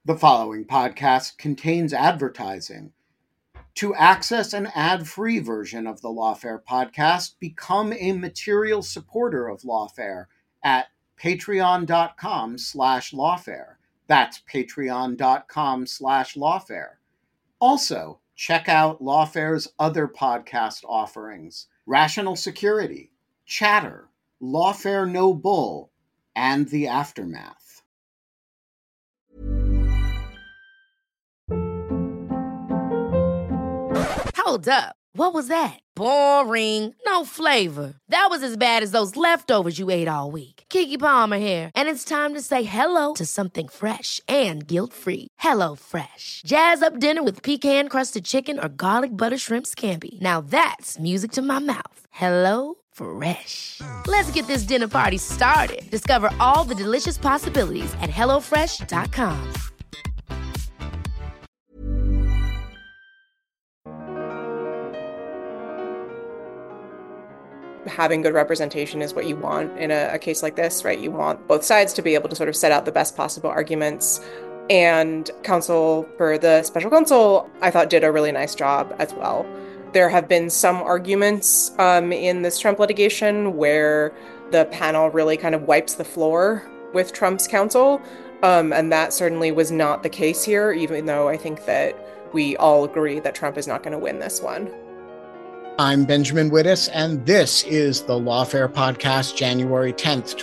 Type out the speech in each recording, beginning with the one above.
The following podcast contains advertising. To access an ad-free version of the Lawfare podcast, become a material supporter of Lawfare at patreon.com/lawfare. That's patreon.com/lawfare. Also, check out Lawfare's other podcast offerings: Rational Security, Chatter, Lawfare No Bull, and The Aftermath. Hold up. What was that? Boring. No flavor. That was as bad as those leftovers you ate all week. Keke Palmer here, and it's time to say hello to something fresh and guilt-free. HelloFresh. Jazz up dinner with pecan-crusted chicken or garlic butter shrimp scampi. Now that's music to my mouth. HelloFresh. Let's get this dinner party started. Discover all the delicious possibilities at hellofresh.com. Having good representation is what you want in a case like this, right? You want both sides to be able to sort of set out the best possible arguments. And counsel for the special counsel, I thought, did a really nice job as well. There have been some arguments in this Trump litigation where the panel really kind of wipes the floor with Trump's counsel. And that certainly was not the case here, even though I think that we all agree that Trump is not going to win this one. I'm Benjamin Wittes, and this is the Lawfare Podcast, January 10th,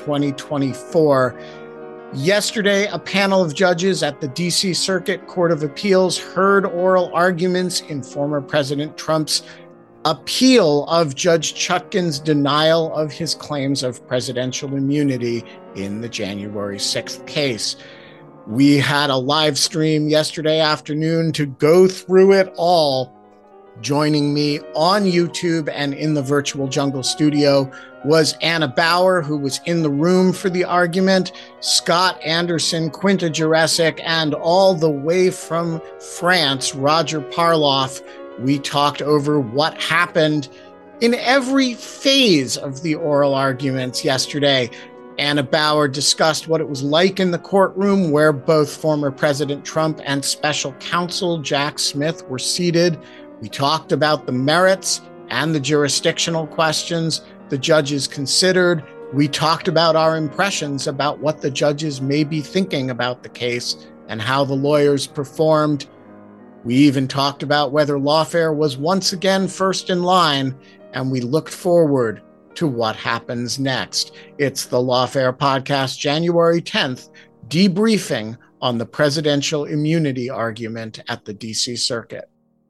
2024. Yesterday, a panel of judges at the D.C. Circuit Court of Appeals heard oral arguments in former President Trump's appeal of Judge Chutkan's denial of his claims of presidential immunity in the January 6th case. We had a live stream yesterday afternoon to go through it all. Joining me on YouTube and in the virtual Jungle studio was Anna Bower, who was in the room for the argument, Scott Anderson, Quinta Jurecic, and all the way from France, Roger Parloff. We talked over what happened in every phase of the oral arguments yesterday. Anna Bower discussed what it was like in the courtroom where both former President Trump and special counsel Jack Smith were seated. We talked about the merits and the jurisdictional questions the judges considered. We talked about our impressions about what the judges may be thinking about the case and how the lawyers performed. We even talked about whether Lawfare was once again first in line, and we looked forward to what happens next. It's the Lawfare Podcast, January 10th, debriefing on the presidential immunity argument at the D.C. Circuit.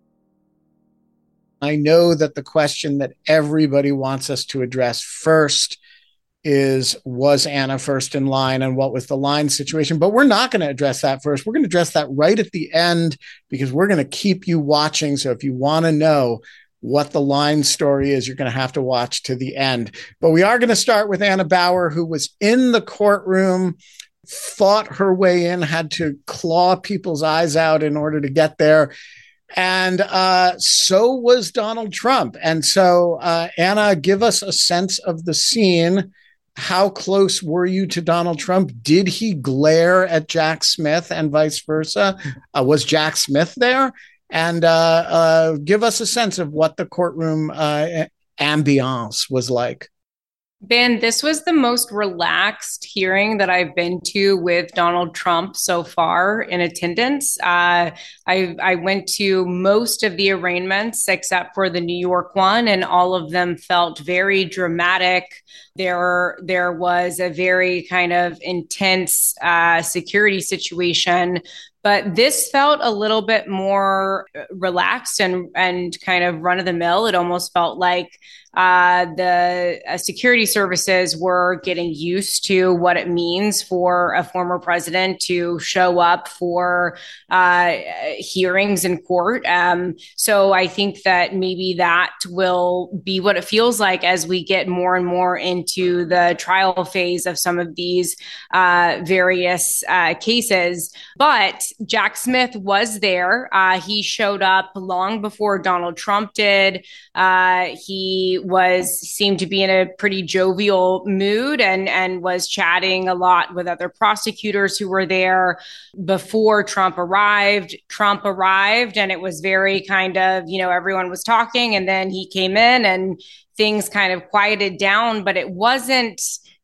I know that the question that everybody wants us to address first is, was Anna first in line and what was the line situation? But we're not going to address that first. We're going to address that right at the end because we're going to keep you watching. So if you want to know what the line story is, you're going to have to watch to the end. But we are going to start with Anna Bower, who was in the courtroom, fought her way in, had to claw people's eyes out in order to get there. And so was Donald Trump. And so, Anna, give us a sense of the scene. How close were you to Donald Trump? Did he glare at Jack Smith and vice versa? Was Jack Smith there? And give us a sense of what the courtroom ambiance was like. Ben, this was the most relaxed hearing that I've been to with Donald Trump so far in attendance. I went to most of the arraignments except for the New York one, and all of them felt very dramatic. There was a very kind of intense security situation. But this felt a little bit more relaxed and kind of run of the mill. It almost felt like the security services were getting used to what it means for a former president to show up for hearings in court. So I think that maybe that will be what it feels like as we get more and more into the trial phase of some of these various cases. But Jack Smith was there. He showed up long before Donald Trump did. He seemed to be in a pretty jovial mood and was chatting a lot with other prosecutors who were there before Trump arrived. Trump arrived, and it was very kind of, everyone was talking, and then he came in and things kind of quieted down, but it wasn't,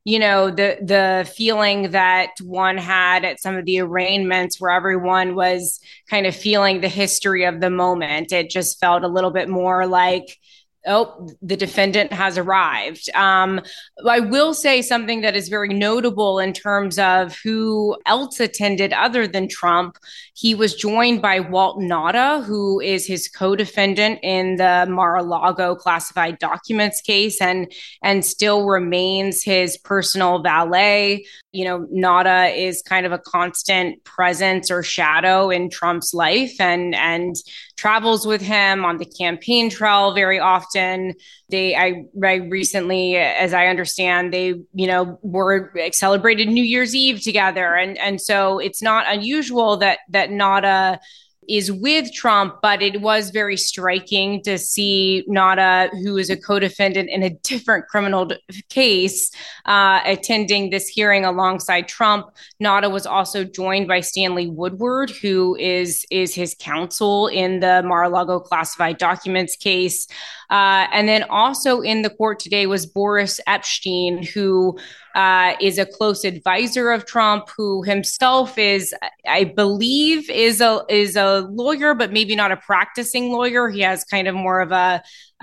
the feeling that one had at some of the arraignments where everyone was kind of feeling the history of the moment. It just felt a little bit more like, oh, the defendant has arrived. I will say something that is very notable in terms of who else attended other than Trump. He was joined by Walt Nauta, who is his co-defendant in the Mar-a-Lago classified documents case and still remains his personal valet. Nauta is kind of a constant presence or shadow in Trump's life and travels with him on the campaign trail very often. I recently, as I understand, they, were celebrated New Year's Eve together. And so it's not unusual that Nauta is with Trump, but it was very striking to see Nauta, who is a co-defendant in a different criminal case, attending this hearing alongside Trump. Nauta was also joined by Stanley Woodward, who is his counsel in the Mar-a-Lago classified documents case. And then also in the court today was Boris Epshteyn, who is a close advisor of Trump, who himself is, I believe, is a lawyer, but maybe not a practicing lawyer. He has kind of more of a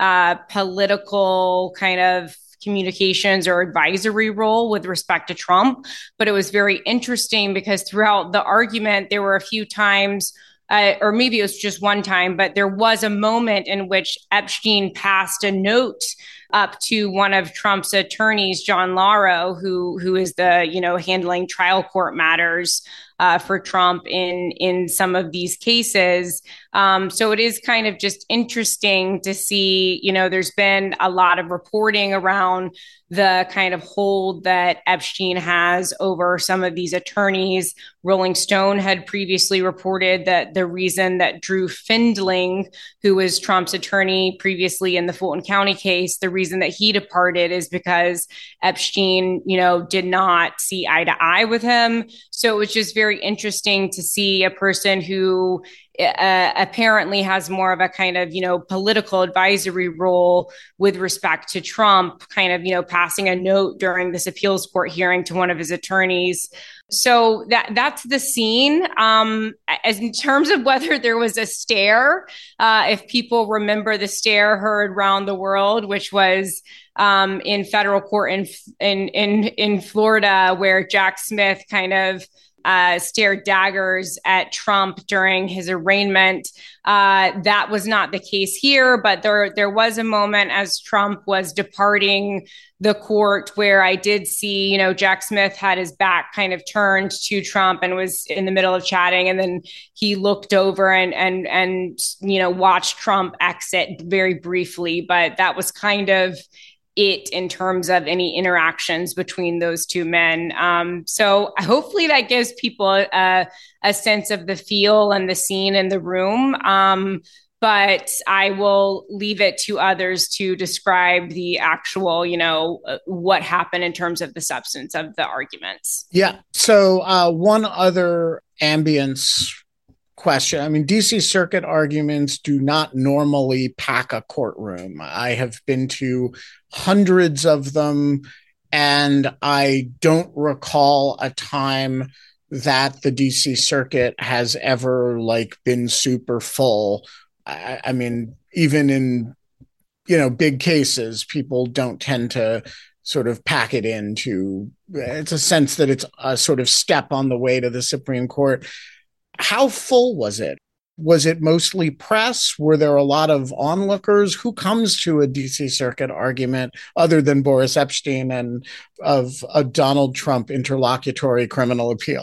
political kind of communications or advisory role with respect to Trump. But it was very interesting because throughout the argument, there were a few times or maybe it was just one time, but there was a moment in which Epshteyn passed a note up to one of Trump's attorneys, John Lauro, who is the, handling trial court matters for Trump in some of these cases. So it is kind of just interesting to see, there's been a lot of reporting around the kind of hold that Epshteyn has over some of these attorneys. Rolling Stone had previously reported that the reason that Drew Findling, who was Trump's attorney previously in the Fulton County case, the reason that he departed is because Epshteyn, did not see eye to eye with him. So it was just very interesting to see a person who apparently has more of a kind of, political advisory role with respect to Trump, kind of, passing a note during this appeals court hearing to one of his attorneys. So that's the scene. As in terms of whether there was a stare, if people remember the stare heard around the world, which was in federal court in Florida, where Jack Smith kind of stared daggers at Trump during his arraignment. That was not the case here, but there was a moment as Trump was departing the court where I did see, Jack Smith had his back kind of turned to Trump and was in the middle of chatting. And then he looked over and watched Trump exit very briefly, but that was kind of it in terms of any interactions between those two men. So hopefully that gives people a sense of the feel and the scene in the room. But I will leave it to others to describe the actual, what happened in terms of the substance of the arguments. Yeah. So one other ambience question. I mean, DC Circuit arguments do not normally pack a courtroom. I have been to hundreds of them, and I don't recall a time that the DC Circuit has ever been super full. I mean, even in, big cases, people don't tend to sort of pack it into, it's a sense that it's a sort of step on the way to the Supreme Court. How full was it? Was it mostly press? Were there a lot of onlookers? Who comes to a DC Circuit argument other than Boris Epshteyn and of a Donald Trump interlocutory criminal appeal?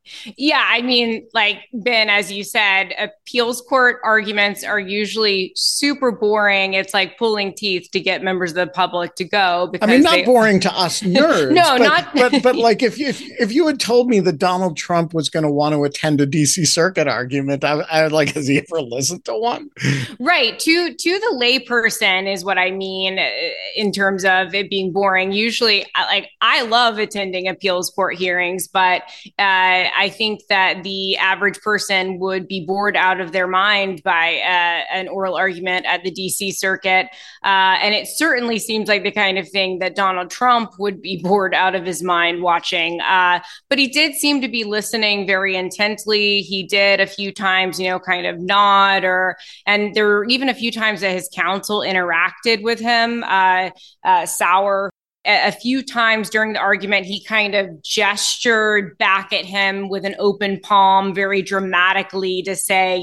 Yeah, I mean, like Ben, as you said, appeals court arguments are usually super boring. It's like pulling teeth to get members of the public to go I mean, because not they boring to us nerds, no, not but like if you had told me that Donald Trump was going to want to attend a DC Circuit argument, I would like, has he ever listened to one? right to the layperson is what I mean in terms of it being boring. Usually, like I love attending appeals court hearings, but I think that the average person would be bored out of their mind by an oral argument at the DC Circuit. And it certainly seems like the kind of thing that Donald Trump would be bored out of his mind watching. But he did seem to be listening very intently. He did a few times, kind of nod and there were even a few times that his counsel interacted with him. Sauer, a few times during the argument, he kind of gestured back at him with an open palm very dramatically to say,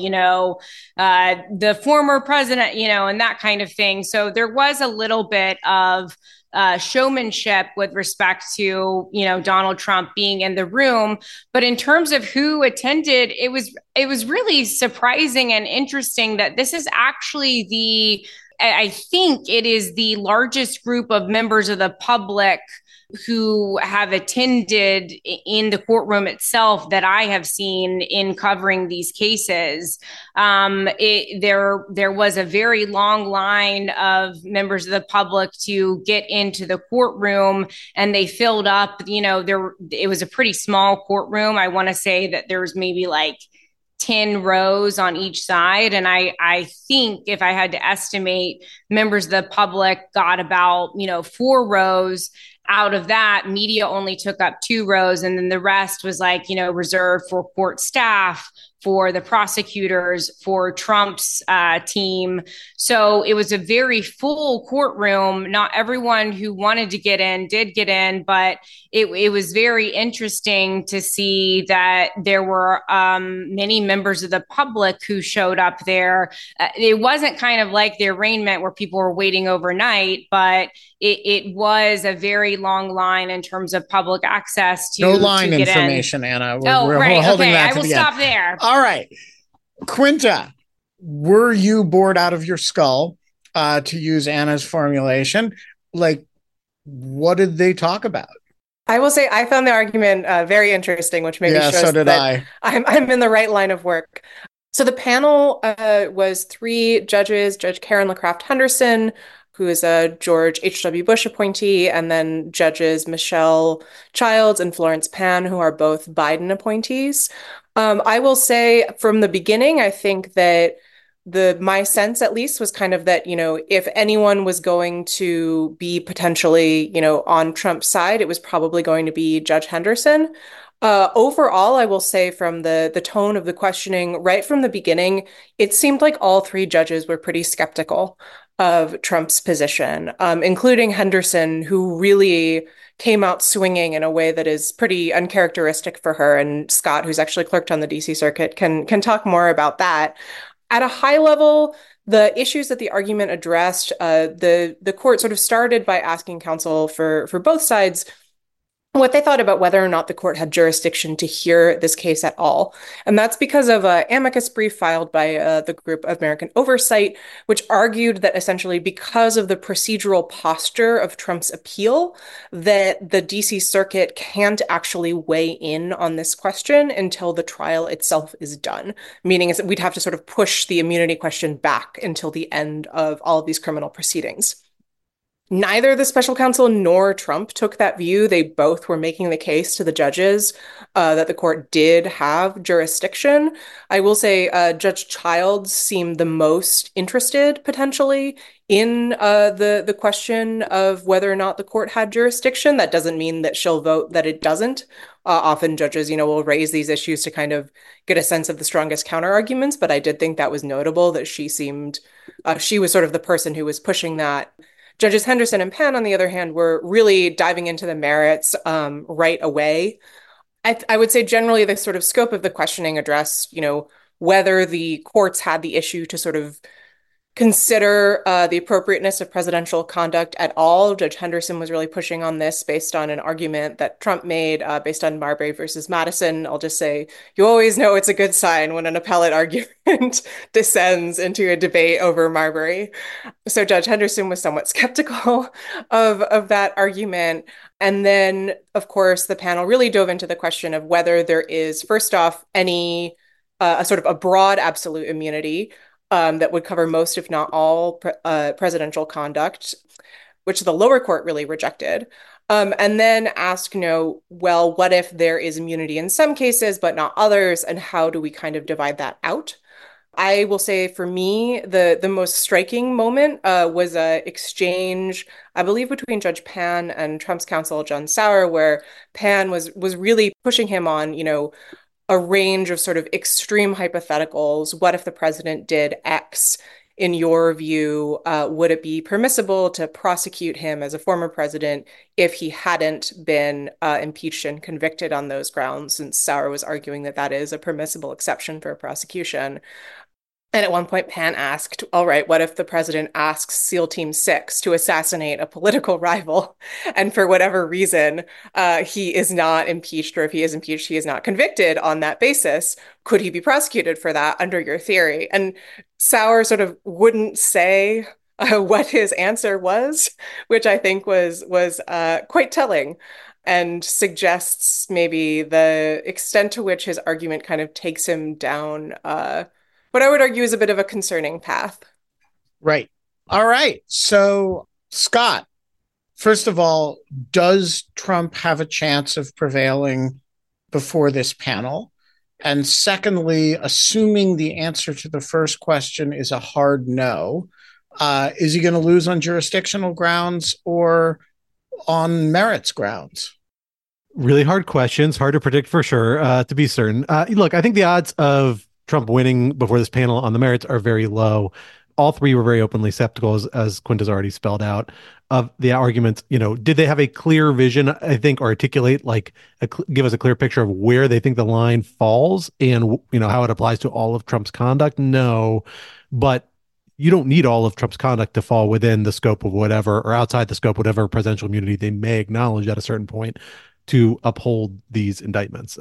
the former president, and that kind of thing. So there was a little bit of showmanship with respect to, Donald Trump being in the room. But in terms of who attended, it was really surprising and interesting that this is actually I think it is the largest group of members of the public who have attended in the courtroom itself that I have seen in covering these cases. There was a very long line of members of the public to get into the courtroom, and they filled up. It was a pretty small courtroom. I want to say that there was maybe like 10 rows on each side. And I think if I had to estimate, members of the public got about, 4 rows. Out of that, media only took up 2 rows. And then the rest was like, reserved for court staff, for the prosecutors, for Trump's team. So it was a very full courtroom. Not everyone who wanted to get in did get in, but it was very interesting to see that there were many members of the public who showed up there. It wasn't kind of like the arraignment where people were waiting overnight, but it was a very long line in terms of public access to no line to get information, in. Anna. We're holding that I will stop there. All right. Quinta, were you bored out of your skull, to use Anna's formulation? Like, what did they talk about? I will say I found the argument very interesting, which maybe shows so did that I'm in the right line of work. So the panel was 3 judges: Judge Karen LaCraft Henderson, who is a George H.W. Bush appointee, and then judges Michelle Childs and Florence Pan, who are both Biden appointees. I will say from the beginning, I think that my sense at least was kind of that, if anyone was going to be potentially, on Trump's side, it was probably going to be Judge Henderson. Overall, I will say from the tone of the questioning right from the beginning, it seemed like all 3 judges were pretty skeptical of Trump's position, including Henderson, who really came out swinging in a way that is pretty uncharacteristic for her. And Scott, who's actually clerked on the DC Circuit, can talk more about that. At a high level, the issues that the argument addressed, the court sort of started by asking counsel for both sides what they thought about whether or not the court had jurisdiction to hear this case at all. And that's because of an amicus brief filed by the group American Oversight, which argued that essentially because of the procedural posture of Trump's appeal, that the DC Circuit can't actually weigh in on this question until the trial itself is done, meaning is that we'd have to sort of push the immunity question back until the end of all of these criminal proceedings. Neither the special counsel nor Trump took that view. They both were making the case to the judges that the court did have jurisdiction. I will say Judge Childs seemed the most interested potentially in the question of whether or not the court had jurisdiction. That doesn't mean that she'll vote that it doesn't. Often judges, will raise these issues to kind of get a sense of the strongest counter arguments. But I did think that was notable that she was sort of the person who was pushing that. Judges Henderson and Pan, on the other hand, were really diving into the merits right away. I would say generally the sort of scope of the questioning addressed, whether the courts had the issue to sort of consider the appropriateness of presidential conduct at all. Judge Henderson was really pushing on this based on an argument that Trump made based on Marbury versus Madison. I'll just say, you always know it's a good sign when an appellate argument descends into a debate over Marbury. So Judge Henderson was somewhat skeptical of that argument. And then, of course, the panel really dove into the question of whether there is, first off, any a sort of a broad absolute immunity that would cover most, if not all, presidential conduct, which the lower court really rejected. And then ask, well, what if there is immunity in some cases, but not others? And how do we kind of divide that out? I will say for me, the most striking moment was an exchange, I believe, between Judge Pan and Trump's counsel, John Sauer, where Pan was really pushing him on, a range of sort of extreme hypotheticals. What if the president did X? In your view, would it be permissible to prosecute him as a former president if he hadn't been impeached and convicted on those grounds? Since Sauer was arguing that that is a permissible exception for a prosecution. And at one point, Pan asked, all right, what if the president asks SEAL Team 6 to assassinate a political rival? And for whatever reason, he is not impeached, or if he is impeached, he is not convicted on that basis. Could he be prosecuted for that under your theory? And Sauer sort of wouldn't say what his answer was, which I think was quite telling, and suggests maybe the extent to which his argument kind of takes him down what I would argue is a bit of a concerning path. Right. All right. So, Scott, first of all, does Trump have a chance of prevailing before this panel? And secondly, assuming the answer to the first question is a hard no, is he going to lose on jurisdictional grounds or on merits grounds? Really hard questions, hard to predict for sure, to be certain. Look, I think the odds of Trump winning before this panel on the merits are very low. All three were very openly skeptical, as Quint has already spelled out, of the arguments. Did they have a clear vision, I think, or articulate, give us a clear picture of where they think the line falls and, how it applies to all of Trump's conduct? No, but you don't need all of Trump's conduct to fall within the scope of whatever, or outside the scope, whatever presidential immunity they may acknowledge at a certain point to uphold these indictments.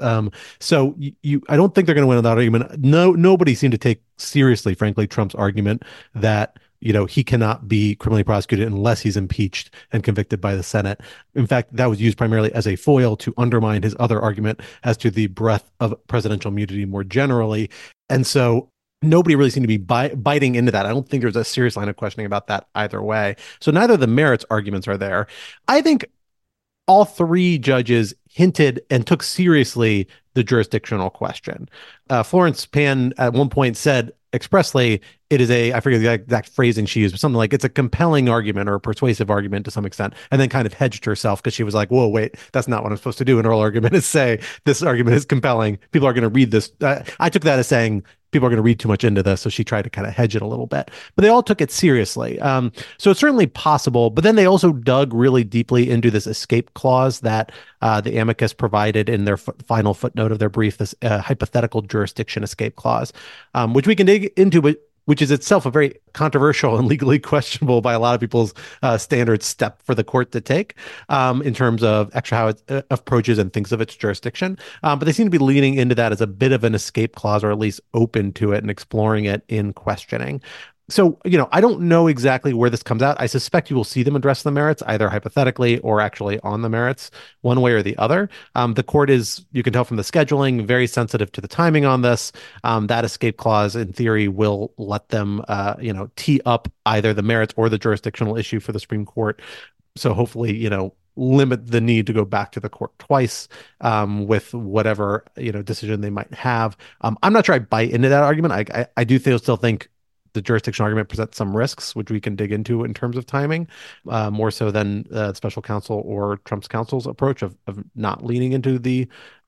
So I don't think they're going to win on that argument. Nobody seemed to take seriously, frankly, Trump's argument that, he cannot be criminally prosecuted unless he's impeached and convicted by the Senate. In fact, that was used primarily as a foil to undermine his other argument as to the breadth of presidential immunity more generally. And so nobody really seemed to be biting into that. I don't think there's a serious line of questioning about that either way. So neither of the merits arguments are there. I think all three judges hinted and took seriously the jurisdictional question. Florence Pan at one point said expressly, it is I forget the exact phrasing she used, but something like it's a compelling argument or a persuasive argument to some extent, and then kind of hedged herself because she was like, whoa, wait, that's not what I'm supposed to do. An oral argument is say this argument is compelling. People are going to read this. I took that as saying people are going to read too much into this. So she tried to kind of hedge it a little bit, but they all took it seriously. So it's certainly possible, but then they also dug really deeply into this escape clause that the amicus provided in their final footnote of their brief, this hypothetical jurisdiction escape clause, which we can dig into, but which is itself a very controversial and legally questionable by a lot of people's standards step for the court to take in terms of actually how it approaches and thinks of its jurisdiction. But they seem to be leaning into that as a bit of an escape clause, or at least open to it and exploring it in questioning. So, I don't know exactly where this comes out. I suspect you will see them address the merits, either hypothetically or actually on the merits, one way or the other. The court is, you can tell from the scheduling, very sensitive to the timing on this. That escape clause, in theory, will let them, tee up either the merits or the jurisdictional issue for the Supreme Court. So hopefully, limit the need to go back to the court twice with whatever, decision they might have. I'm not sure I bite into that argument. I do still think the jurisdiction argument presents some risks, which we can dig into in terms of timing, more so than special counsel or Trump's counsel's approach of not leaning into the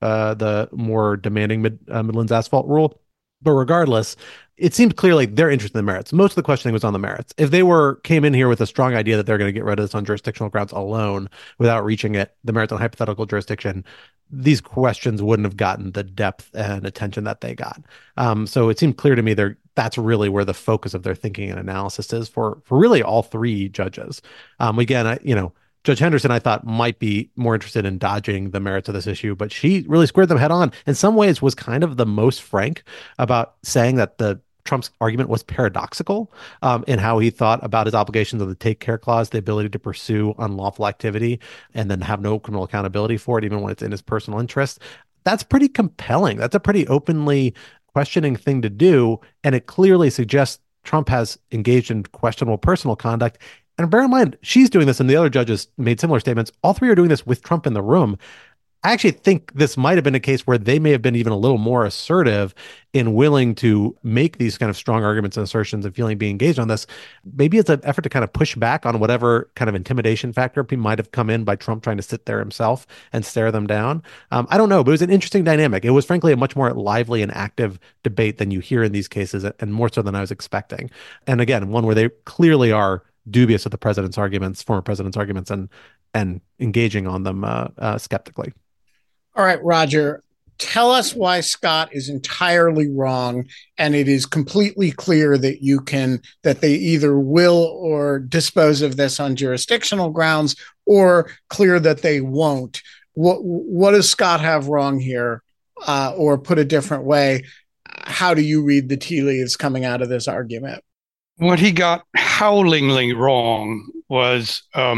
more demanding Midlands asphalt rule. But regardless, it seemed clear like they're interested in the merits. Most of the questioning was on the merits. If they came in here with a strong idea that they're going to get rid of this on jurisdictional grounds alone without reaching the merits on hypothetical jurisdiction, these questions wouldn't have gotten the depth and attention that they got. So it seemed clear to me they're that's really where the focus of their thinking and analysis is for really all three judges. Again, Judge Henderson, I thought, might be more interested in dodging the merits of this issue, but she really squared them head on. In some ways, was kind of the most frank about saying that Trump's argument was paradoxical in how he thought about his obligations of the Take Care Clause, the ability to pursue unlawful activity and then have no criminal accountability for it, even when it's in his personal interest. That's pretty compelling. That's a pretty openly questioning thing to do. And it clearly suggests Trump has engaged in questionable personal conduct. And bear in mind, she's doing this and the other judges made similar statements. All three are doing this with Trump in the room. I actually think this might have been a case where they may have been even a little more assertive in willing to make these kind of strong arguments and assertions and feeling being engaged on this. Maybe it's an effort to kind of push back on whatever kind of intimidation factor might have come in by Trump trying to sit there himself and stare them down. I don't know, but it was an interesting dynamic. It was frankly a much more lively and active debate than you hear in these cases, and more so than I was expecting. And again, one where they clearly are dubious of the president's arguments, former president's arguments, and engaging on them skeptically. All right, Roger, tell us why Scott is entirely wrong, and it is completely clear that they either will or dispose of this on jurisdictional grounds, or clear that they won't. What does Scott have wrong here? Or put a different way, how do you read the tea leaves coming out of this argument? What he got howlingly wrong was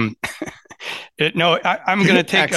I'm going to take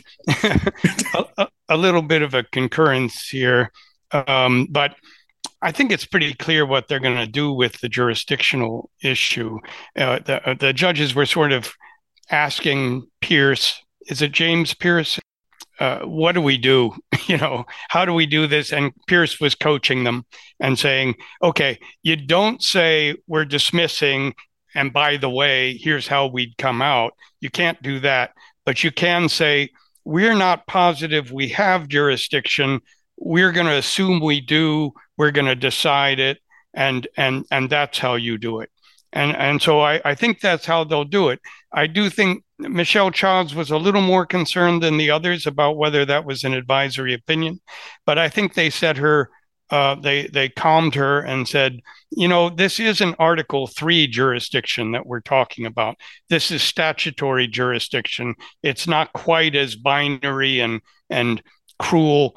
a little bit of a concurrence here, but I think it's pretty clear what they're going to do with the jurisdictional issue. The judges were sort of asking Pierce, is it James Pierce? What do we do? How do we do this? And Pierce was coaching them and saying, okay, you don't say we're dismissing, and by the way, here's how we'd come out. You can't do that, but you can say, we're not positive we have jurisdiction. We're going to assume we do. We're going to decide it. And that's how you do it. And so I think that's how they'll do it. I do think Michelle Childs was a little more concerned than the others about whether that was an advisory opinion, but I think they said they calmed her and said, this is an Article 3 jurisdiction that we're talking about. This is statutory jurisdiction. It's not quite as binary and cruel.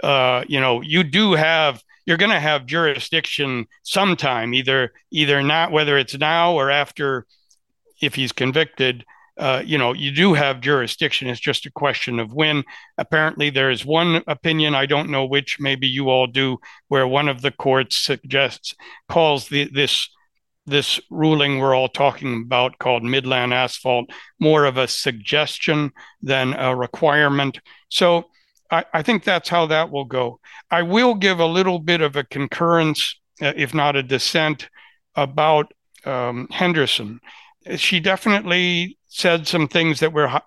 You're going to have jurisdiction sometime, either not, whether it's now or after, if he's convicted. You do have jurisdiction. It's just a question of when. Apparently, there is one opinion, I don't know which, maybe you all do, where one of the courts calls this ruling we're all talking about, called Midland Asphalt, more of a suggestion than a requirement. So I think that's how that will go. I will give a little bit of a concurrence, if not a dissent, about Henderson. She definitely said some things that were,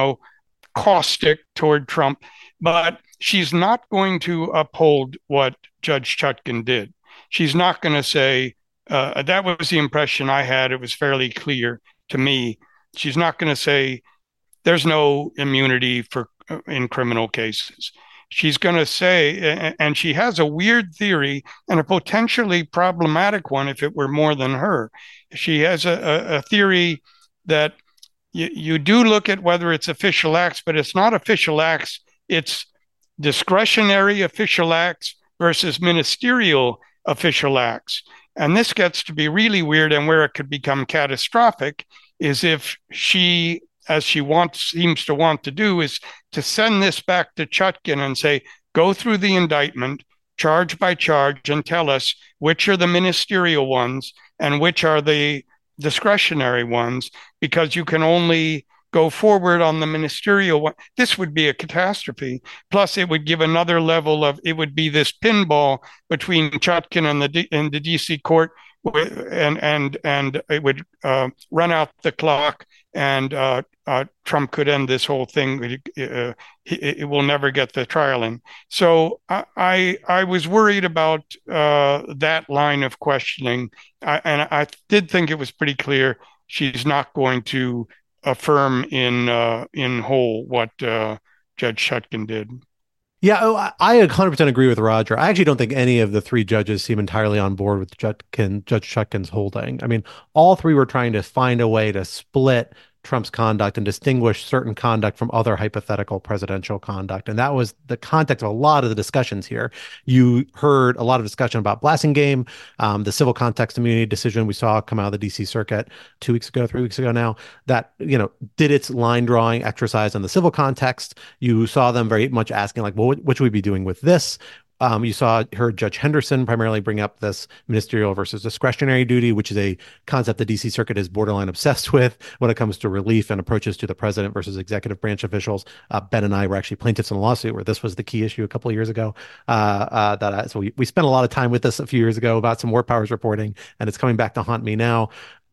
caustic toward Trump, but she's not going to uphold what Judge Chutkan did. She's not going to say, that was the impression I had. It was fairly clear to me. She's not going to say there's no immunity in criminal cases. She's going to say, and she has a weird theory and a potentially problematic one if it were more than her. She has a theory that you do look at whether it's official acts, but it's not official acts. It's discretionary official acts versus ministerial official acts. And this gets to be really weird, and where it could become catastrophic is if she, as she seems to want to do, is to send this back to Chutkan and say, go through the indictment, charge by charge, and tell us which are the ministerial ones and which are the discretionary ones, because you can only go forward on the ministerial one. This would be a catastrophe. Plus, it would give another level it would be this pinball between Chutkan and the DC court, and it would run out the clock, and Trump could end this whole thing. It will never get the trial in. So I was worried about that line of questioning, and I did think it was pretty clear she's not going to affirm in whole what Judge Chutkan did. Yeah, I 100% agree with Roger. I actually don't think any of the three judges seem entirely on board with Judge Chutkan's holding. I mean, all three were trying to find a way to split Trump's conduct and distinguish certain conduct from other hypothetical presidential conduct. And that was the context of a lot of the discussions here. You heard a lot of discussion about Blasingame, the civil context immunity decision we saw come out of the DC Circuit 2 weeks ago, 3 weeks ago now, that, did its line drawing exercise in the civil context. You saw them very much asking, like, well, what should we be doing with this? You heard Judge Henderson primarily bring up this ministerial versus discretionary duty, which is a concept the DC Circuit is borderline obsessed with when it comes to relief and approaches to the president versus executive branch officials. Ben and I were actually plaintiffs in a lawsuit where this was the key issue a couple of years ago. So we spent a lot of time with this a few years ago about some war powers reporting, and it's coming back to haunt me now.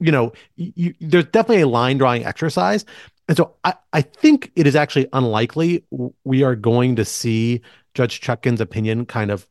There's definitely a line drawing exercise. And so I think it is actually unlikely we are going to see Judge Chutkan's opinion kind of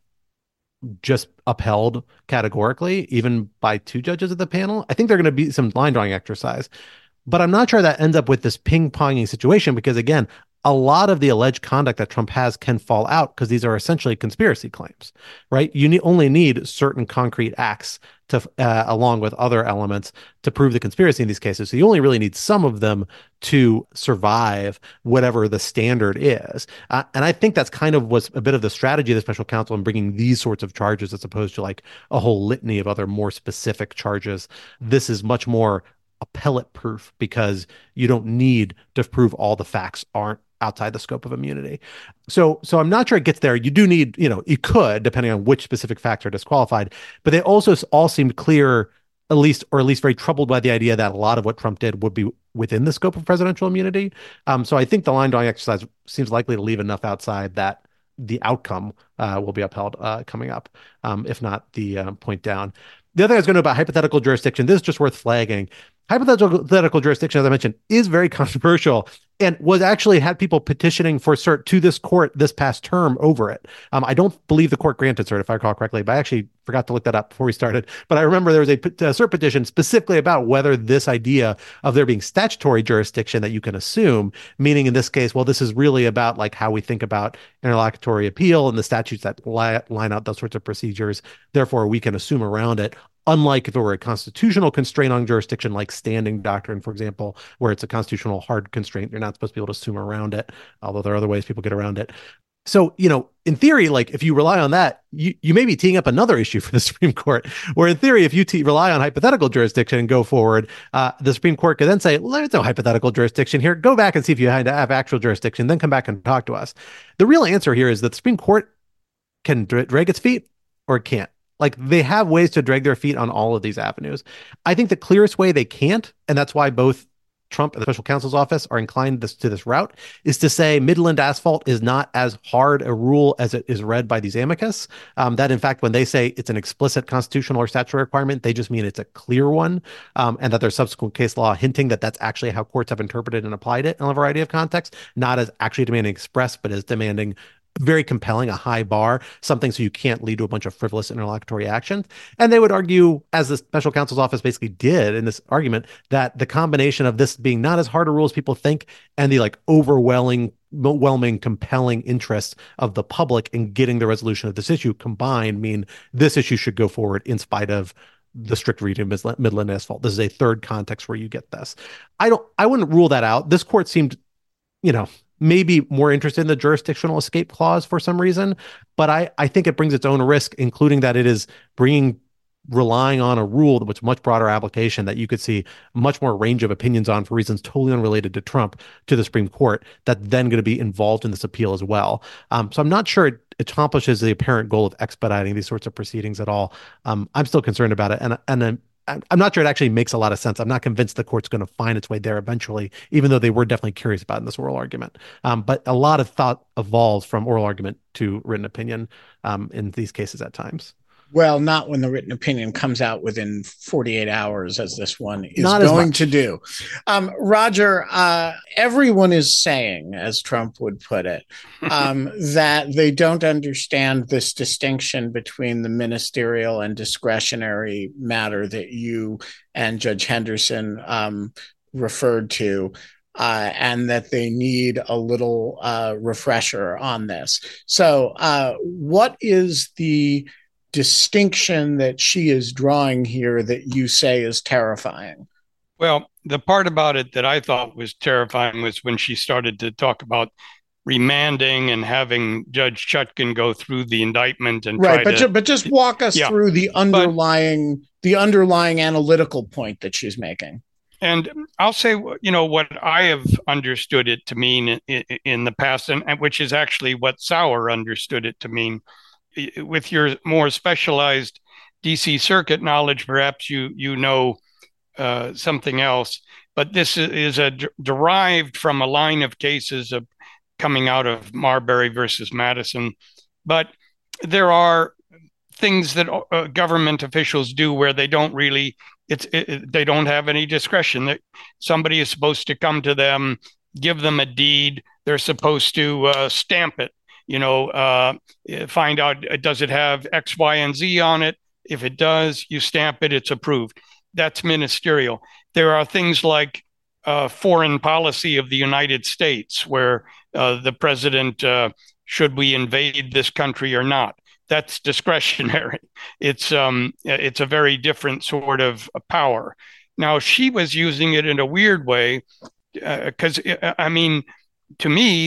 just upheld categorically, even by two judges of the panel. I think they're going to be some line drawing exercise, but I'm not sure that ends up with this ping-ponging situation because, again, a lot of the alleged conduct that Trump has can fall out because these are essentially conspiracy claims, right? You only need certain concrete acts to, along with other elements, to prove the conspiracy in these cases. So you only really need some of them to survive whatever the standard is. And I think that's kind of was a bit of the strategy of the special counsel in bringing these sorts of charges as opposed to like a whole litany of other more specific charges. This is much more appellate proof because you don't need to prove all the facts aren't outside the scope of immunity. So I'm not sure it gets there. You do need, it could, depending on which specific facts are disqualified, but they also all seemed clear, at least very troubled by the idea that a lot of what Trump did would be within the scope of presidential immunity. So I think the line drawing exercise seems likely to leave enough outside that the outcome will be upheld coming up, if not the point down. The other thing I was going to know about hypothetical jurisdiction, this is just worth flagging. Hypothetical jurisdiction, as I mentioned, is very controversial and was actually had people petitioning for cert to this court this past term over it. I don't believe the court granted cert, if I recall correctly, but I actually forgot to look that up before we started. But I remember there was a cert petition specifically about whether this idea of there being statutory jurisdiction that you can assume, meaning in this case, well, this is really about like how we think about interlocutory appeal and the statutes that line out those sorts of procedures. Therefore, we can assume around it. Unlike if it were a constitutional constraint on jurisdiction, like standing doctrine, for example, where it's a constitutional hard constraint, you're not supposed to be able to assume around it, although there are other ways people get around it. So, in theory, like if you rely on that, you may be teeing up another issue for the Supreme Court, where in theory, if you rely on hypothetical jurisdiction and go forward, the Supreme Court could then say, well, there's no hypothetical jurisdiction here. Go back and see if you had to have actual jurisdiction, then come back and talk to us. The real answer here is that the Supreme Court can drag its feet or it can't. Like they have ways to drag their feet on all of these avenues. I think the clearest way they can't, and that's why both Trump and the special counsel's office are inclined to this route, is to say Midland asphalt is not as hard a rule as it is read by these amicus. That in fact, when they say it's an explicit constitutional or statutory requirement, they just mean it's a clear one, and that there's subsequent case law hinting that that's actually how courts have interpreted and applied it in a variety of contexts, not as actually demanding express, but as demanding very compelling, a high bar, something so you can't lead to a bunch of frivolous interlocutory actions. And they would argue, as the special counsel's office basically did in this argument, that the combination of this being not as hard a rule as people think and the like overwhelming, compelling interest of the public in getting the resolution of this issue combined mean this issue should go forward in spite of the strict reading of Midland asphalt. This is a third context where you get this. I wouldn't rule that out. This court seemed, maybe more interested in the jurisdictional escape clause for some reason, but I think it brings its own risk, including that it is relying on a rule with much broader application that you could see much more range of opinions on for reasons totally unrelated to Trump to the Supreme Court that then going to be involved in this appeal as well. So I'm not sure it accomplishes the apparent goal of expediting these sorts of proceedings at all. I'm still concerned about it. And I'm not sure it actually makes a lot of sense. I'm not convinced the court's going to find its way there eventually, even though they were definitely curious about it in this oral argument. But a lot of thought evolves from oral argument to written opinion in these cases at times. Well, not when the written opinion comes out within 48 hours, as this one is going to do. Roger, everyone is saying, as Trump would put it, that they don't understand this distinction between the ministerial and discretionary matter that you and Judge Henderson referred to. and that they need a little refresher on this. So, what is the distinction that she is drawing here that you say is terrifying? Well, the part about it that I thought was terrifying was when she started to talk about remanding and having Judge Chutkan go through the indictment and right, try but just walk us through the underlying analytical point that she's making. And I'll say, what I have understood it to mean in the past, and which is actually what Sauer understood it to mean. With your more specialized DC Circuit knowledge, perhaps you know something else. But this is derived from a line of cases coming out of Marbury versus Madison. But there are things that government officials do where they don't really, they don't have any discretion. That somebody is supposed to come to them, give them a deed. They're supposed to stamp it. Find out, does it have X, Y, and Z on it? If it does, you stamp it, it's approved. That's ministerial. There are things like foreign policy of the United States, where the president, should we invade this country or not? That's discretionary. It's a very different sort of power. Now, she was using it in a weird way, because to me,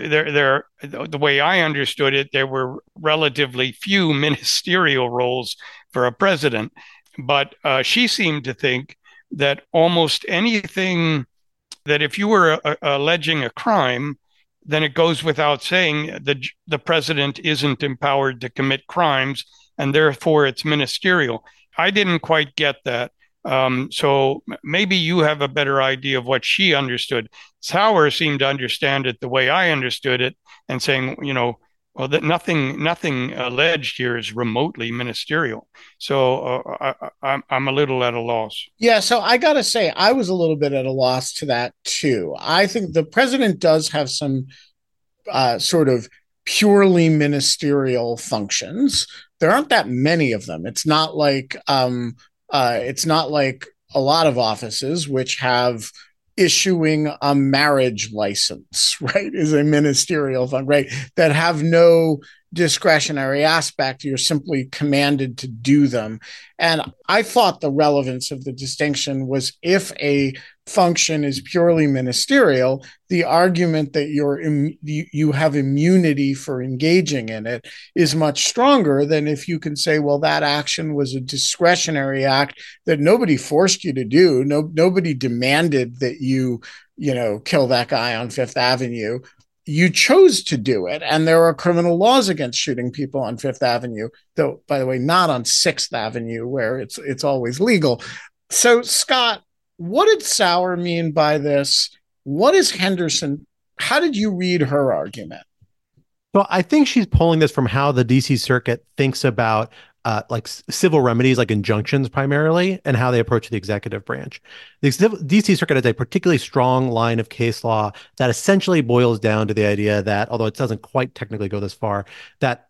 the way I understood it, there were relatively few ministerial roles for a president. But she seemed to think that almost anything, that if you were alleging a crime, then it goes without saying that the president isn't empowered to commit crimes, and therefore it's ministerial. I didn't quite get that. So maybe you have a better idea of what she understood. Sauer seemed to understand it the way I understood it, and saying, well, that nothing alleged here is remotely ministerial. So I'm a little at a loss. Yeah, so I got to say, I was a little bit at a loss to that too. I think the president does have some sort of purely ministerial functions. There aren't that many of them. It's not like a lot of offices which have issuing a marriage license, right, is a ministerial fund, right, that have no discretionary aspect. You're simply commanded to do them. And I thought the relevance of the distinction was, if a function is purely ministerial, the argument that you have immunity for engaging in it is much stronger than if you can say, well, that action was a discretionary act that nobody forced you to do. Nobody demanded that you kill that guy on Fifth Avenue. You chose to do it, and there are criminal laws against shooting people on Fifth Avenue, though, by the way, not on Sixth Avenue, where it's always legal. So, Scott, what did Sauer mean by this? What is Henderson? How did you read her argument? So I think she's pulling this from how the DC Circuit thinks about like civil remedies, like injunctions primarily, and how they approach the executive branch. The DC Circuit has a particularly strong line of case law that essentially boils down to the idea that, although it doesn't quite technically go this far, that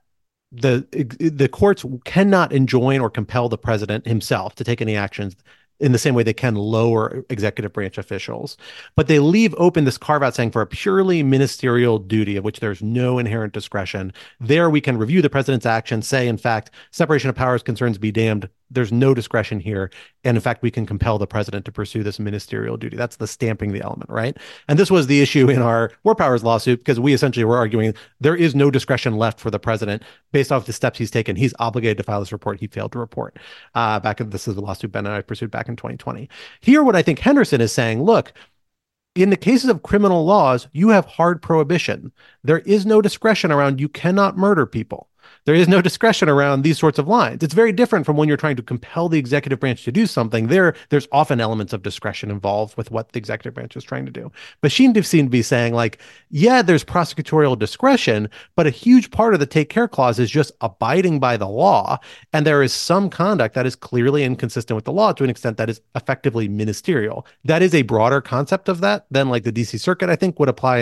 the courts cannot enjoin or compel the president himself to take any actions in the same way they can lower executive branch officials. But they leave open this carve out saying, for a purely ministerial duty of which there's no inherent discretion, there we can review the president's actions, say, in fact, separation of powers concerns be damned. There's no discretion here. And in fact, we can compel the president to pursue this ministerial duty. That's the stamping the element, right? And this was the issue in our war powers lawsuit, because we essentially were arguing there is no discretion left for the president based off the steps he's taken. He's obligated to file this report. He failed to report. This is the lawsuit Ben and I pursued back in 2020. Here, what I think Henderson is saying, look, in the cases of criminal laws, you have hard prohibition. There is no discretion around you cannot murder people. There is no discretion around these sorts of lines. It's very different from when you're trying to compel the executive branch to do something. There's often elements of discretion involved with what the executive branch is trying to do. But she seemed to be saying, like, yeah, there's prosecutorial discretion, but a huge part of the take care clause is just abiding by the law. And there is some conduct that is clearly inconsistent with the law to an extent that is effectively ministerial. That is a broader concept of that than like the DC Circuit, I think, would apply in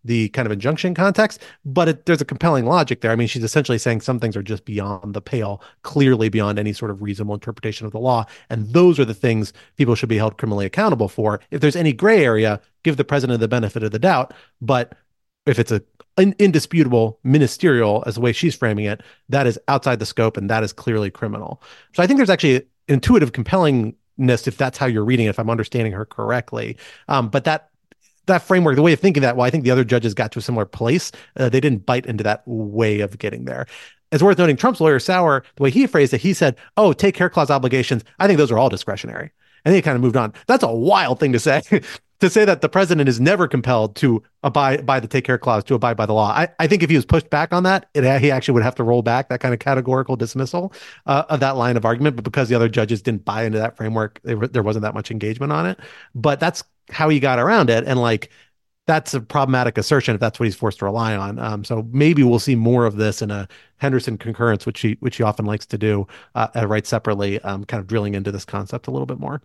the kind of injunction context, but there's a compelling logic there. I mean, she's essentially saying some things are just beyond the pale, clearly beyond any sort of reasonable interpretation of the law. And those are the things people should be held criminally accountable for. If there's any gray area, give the president the benefit of the doubt. But if it's indisputable ministerial, as the way she's framing it, that is outside the scope and that is clearly criminal. So I think there's actually intuitive compellingness if that's how you're reading it, if I'm understanding her correctly. But that framework, the way of thinking that, well, I think the other judges got to a similar place. They didn't bite into that way of getting there. It's worth noting Trump's lawyer, Sauer, the way he phrased it, he said, oh, take care clause obligations, I think those are all discretionary. And then he kind of moved on. That's a wild thing to say. To say that the president is never compelled to abide by the take care clause, to abide by the law. I think if he was pushed back on that, he actually would have to roll back that kind of categorical dismissal of that line of argument. But because the other judges didn't buy into that framework, there wasn't that much engagement on it. But that's how he got around it. And like, that's a problematic assertion if that's what he's forced to rely on. So maybe we'll see more of this in a Henderson concurrence, which he often likes to do, write separately, kind of drilling into this concept a little bit more.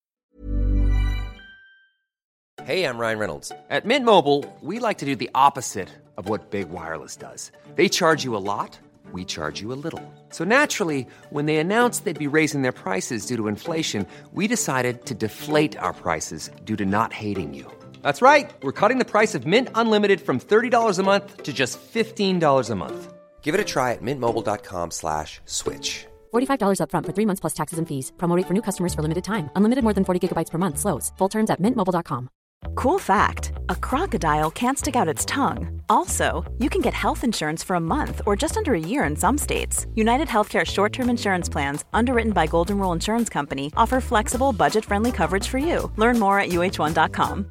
Hey, I'm Ryan Reynolds. At Mint Mobile, we like to do the opposite of what Big Wireless does. They charge you a lot, we charge you a little. So naturally, when they announced they'd be raising their prices due to inflation, we decided to deflate our prices due to not hating you. That's right. We're cutting the price of Mint Unlimited from $30 a month to just $15 a month. Give it a try at mintmobile.com/switch. $45 up front for 3 months plus taxes and fees. Promo rate for new customers for limited time. Unlimited more than 40 gigabytes per month. Slows full terms at mintmobile.com. Cool fact, a crocodile can't stick out its tongue. Also, you can get health insurance for a month or just under a year in some states. United Healthcare short-term insurance plans, underwritten by Golden Rule Insurance Company, offer flexible, budget-friendly coverage for you. Learn more at uh1.com.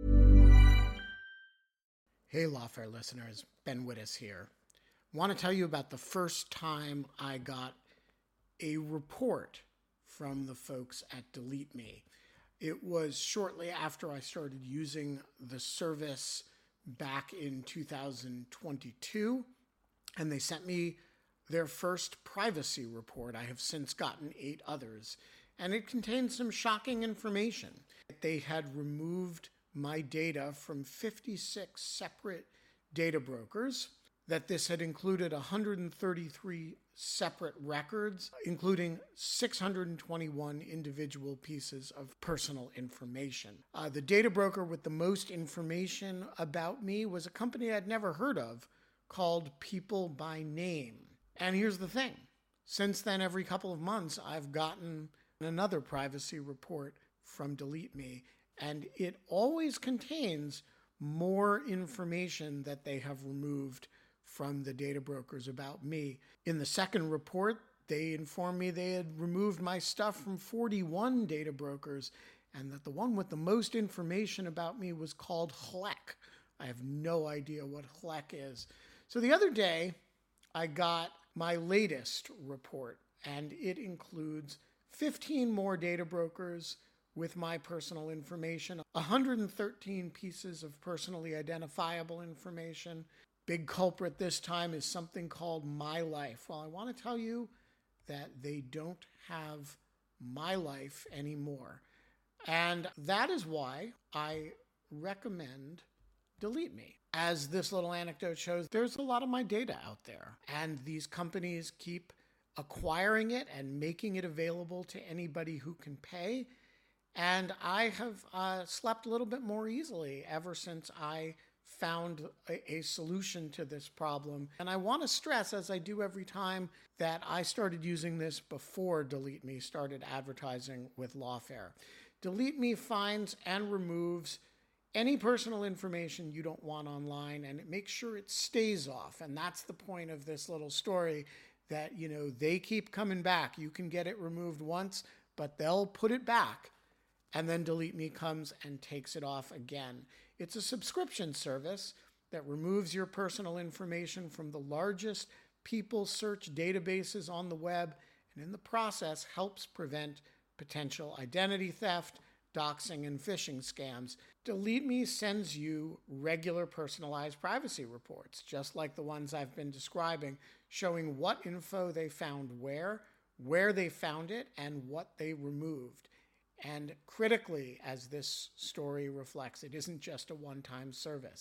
Hey, Lawfare listeners, Ben Wittes here. Want to tell you about the first time I got a report from the folks at Delete Me. It was shortly after I started using the service back in 2022, and they sent me their first privacy report. I have since gotten 8 others, and it contained some shocking information. They had removed my data from 56 separate data brokers, that this had included 133 separate records, including 621 individual pieces of personal information. The data broker with the most information about me was a company I'd never heard of called People by Name. And here's the thing. Since then, every couple of months, I've gotten another privacy report from Delete Me, and it always contains more information that they have removed from the data brokers about me. In the second report, they informed me they had removed my stuff from 41 data brokers, and that the one with the most information about me was called HLEC. I have no idea what HLEC is. So the other day, I got my latest report, and it includes 15 more data brokers with my personal information, 113 pieces of personally identifiable information. Big culprit this time is something called My Life. Well, I want to tell you that they don't have My Life anymore. And that is why I recommend Delete Me. As this little anecdote shows, there's a lot of my data out there, and these companies keep acquiring it and making it available to anybody who can pay. And I have slept a little bit more easily ever since I found a solution to this problem. And I want to stress, as I do every time, that I started using this before Delete Me started advertising with Lawfare. Delete Me finds and removes any personal information you don't want online, and it makes sure it stays off. And that's the point of this little story, that, they keep coming back. You can get it removed once, but they'll put it back, and then Delete Me comes and takes it off again. It's a subscription service that removes your personal information from the largest people search databases on the web, and in the process helps prevent potential identity theft, doxing, and phishing scams. Delete Me sends you regular personalized privacy reports, just like the ones I've been describing, showing what info they found where they found it, and what they removed. And critically, as this story reflects, it isn't just a one-time service.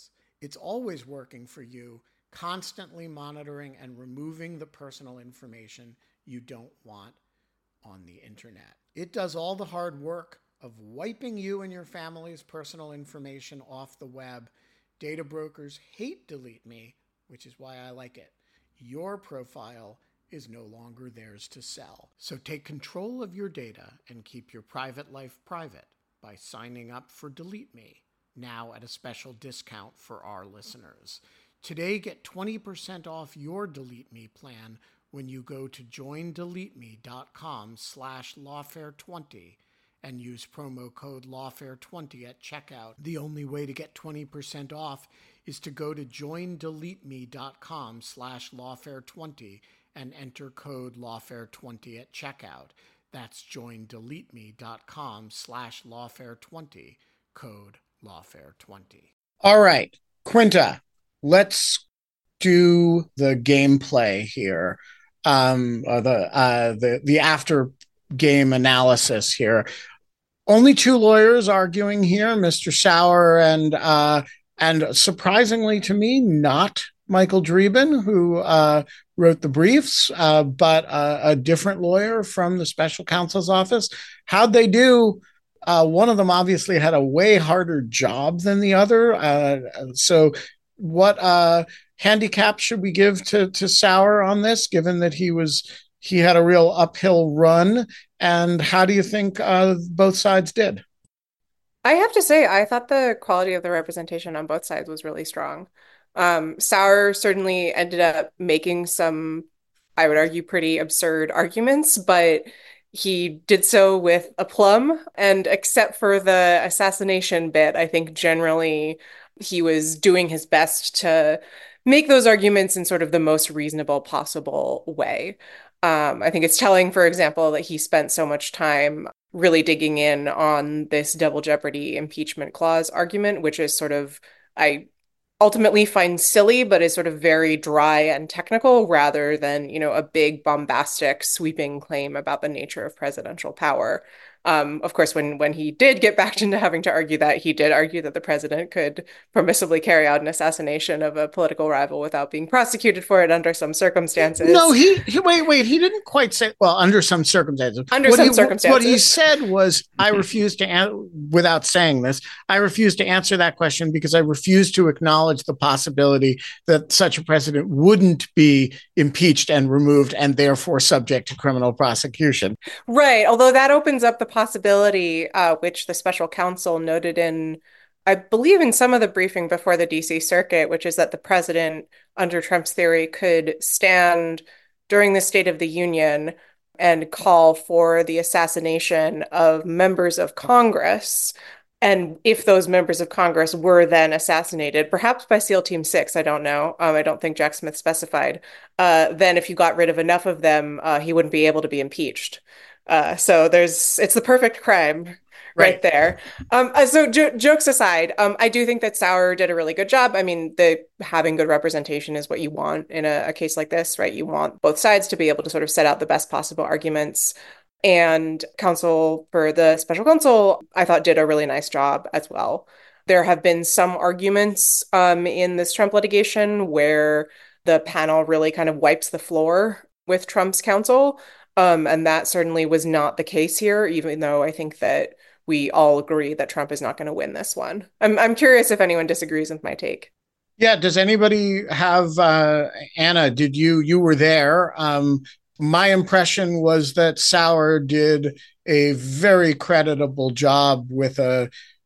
It's always working for you, constantly monitoring and removing the personal information you don't want on the internet. It does all the hard work of wiping you and your family's personal information off the web. Data brokers hate Delete Me, which is why I like it. Your profile is no longer theirs to sell. So take control of your data and keep your private life private by signing up for Delete Me, now at a special discount for our listeners. Today, get 20% off your Delete Me plan when you go to joindeleteme.com/lawfare20 and use promo code lawfare20 at checkout. The only way to get 20% off is to go to joindeleteme.com/lawfare20 and enter code lawfare20 at checkout. That's joindeleteme.com/lawfare20, code lawfare20. All right, Quinta, let's do the gameplay here, the after game analysis here. Only two lawyers arguing here, Mr. Sauer and surprisingly to me, not Michael Dreeben, who wrote the briefs, but a different lawyer from the special counsel's office. How'd they do? One of them obviously had a way harder job than the other. So what handicap should we give to Sauer on this, given that he had a real uphill run? And how do you think both sides did? I have to say, I thought the quality of the representation on both sides was really strong. Sauer certainly ended up making some, I would argue, pretty absurd arguments, but he did so with aplomb. And except for the assassination bit, I think generally he was doing his best to make those arguments in sort of the most reasonable possible way. I think it's telling, for example, that he spent so much time really digging in on this double jeopardy impeachment clause argument, which is sort of, I ultimately find silly, but is sort of very dry and technical rather than, a big bombastic sweeping claim about the nature of presidential power. Of course, when he did get backed into having to argue that, he did argue that the president could permissibly carry out an assassination of a political rival without being prosecuted for it under some circumstances. No, he he didn't quite say, well, under some circumstances. What he said was, I refuse to, without saying this, I refuse to answer that question because I refuse to acknowledge the possibility that such a president wouldn't be impeached and removed and therefore subject to criminal prosecution. Right, although that opens up the possibility, which the special counsel noted in, I believe, in some of the briefing before the DC Circuit, which is that the president, under Trump's theory, could stand during the State of the Union and call for the assassination of members of Congress. And if those members of Congress were then assassinated, perhaps by SEAL Team 6, I don't know. I don't think Jack Smith specified. Then if you got rid of enough of them, he wouldn't be able to be impeached. So it's the perfect crime right there. So jokes aside, I do think that Sauer did a really good job. I mean, having good representation is what you want in a case like this, right? You want both sides to be able to sort of set out the best possible arguments. And counsel for the special counsel, I thought, did a really nice job as well. There have been some arguments in this Trump litigation where the panel really kind of wipes the floor with Trump's counsel. And that certainly was not the case here, even though I think that we all agree that Trump is not going to win this one. I'm curious if anyone disagrees with my take. Yeah. Does anybody have, Anna, you were there. My impression was that Sauer did a very creditable job with a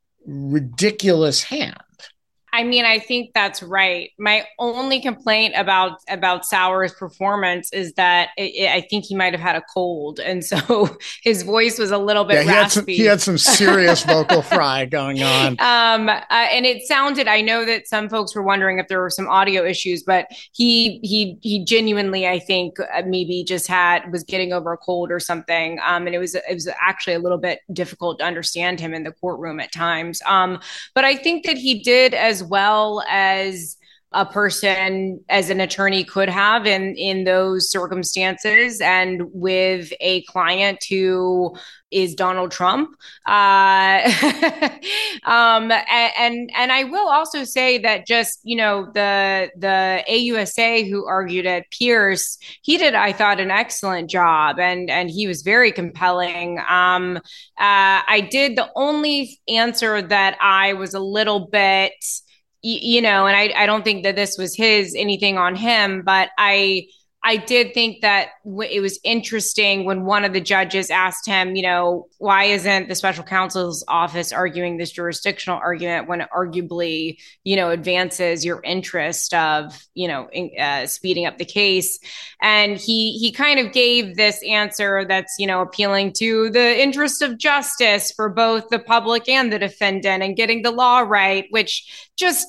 ridiculous hand. I mean, I think that's right. My only complaint about Sauer's performance is that I think he might have had a cold, and so his voice was a little bit raspy. He had some serious vocal fry going on. And it sounded. I know that some folks were wondering if there were some audio issues, but he genuinely, I think, maybe just was getting over a cold or something. And it was actually a little bit difficult to understand him in the courtroom at times. But I think that he did as well as a person as an attorney could have in those circumstances, and with a client who is Donald Trump. And I will also say that just, the AUSA who argued at Pierce, he did, I thought, an excellent job, and he was very compelling. I did, the only answer that I was a little bit, and I don't think that this was anything on him, but I did think that it was interesting when one of the judges asked him, why isn't the special counsel's office arguing this jurisdictional argument when it arguably, advances your interest of, speeding up the case. And he kind of gave this answer that's, appealing to the interest of justice for both the public and the defendant and getting the law right, which just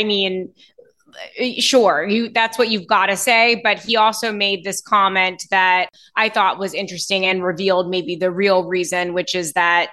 sure, that's what you've got to say. But he also made this comment that I thought was interesting and revealed maybe the real reason, which is that,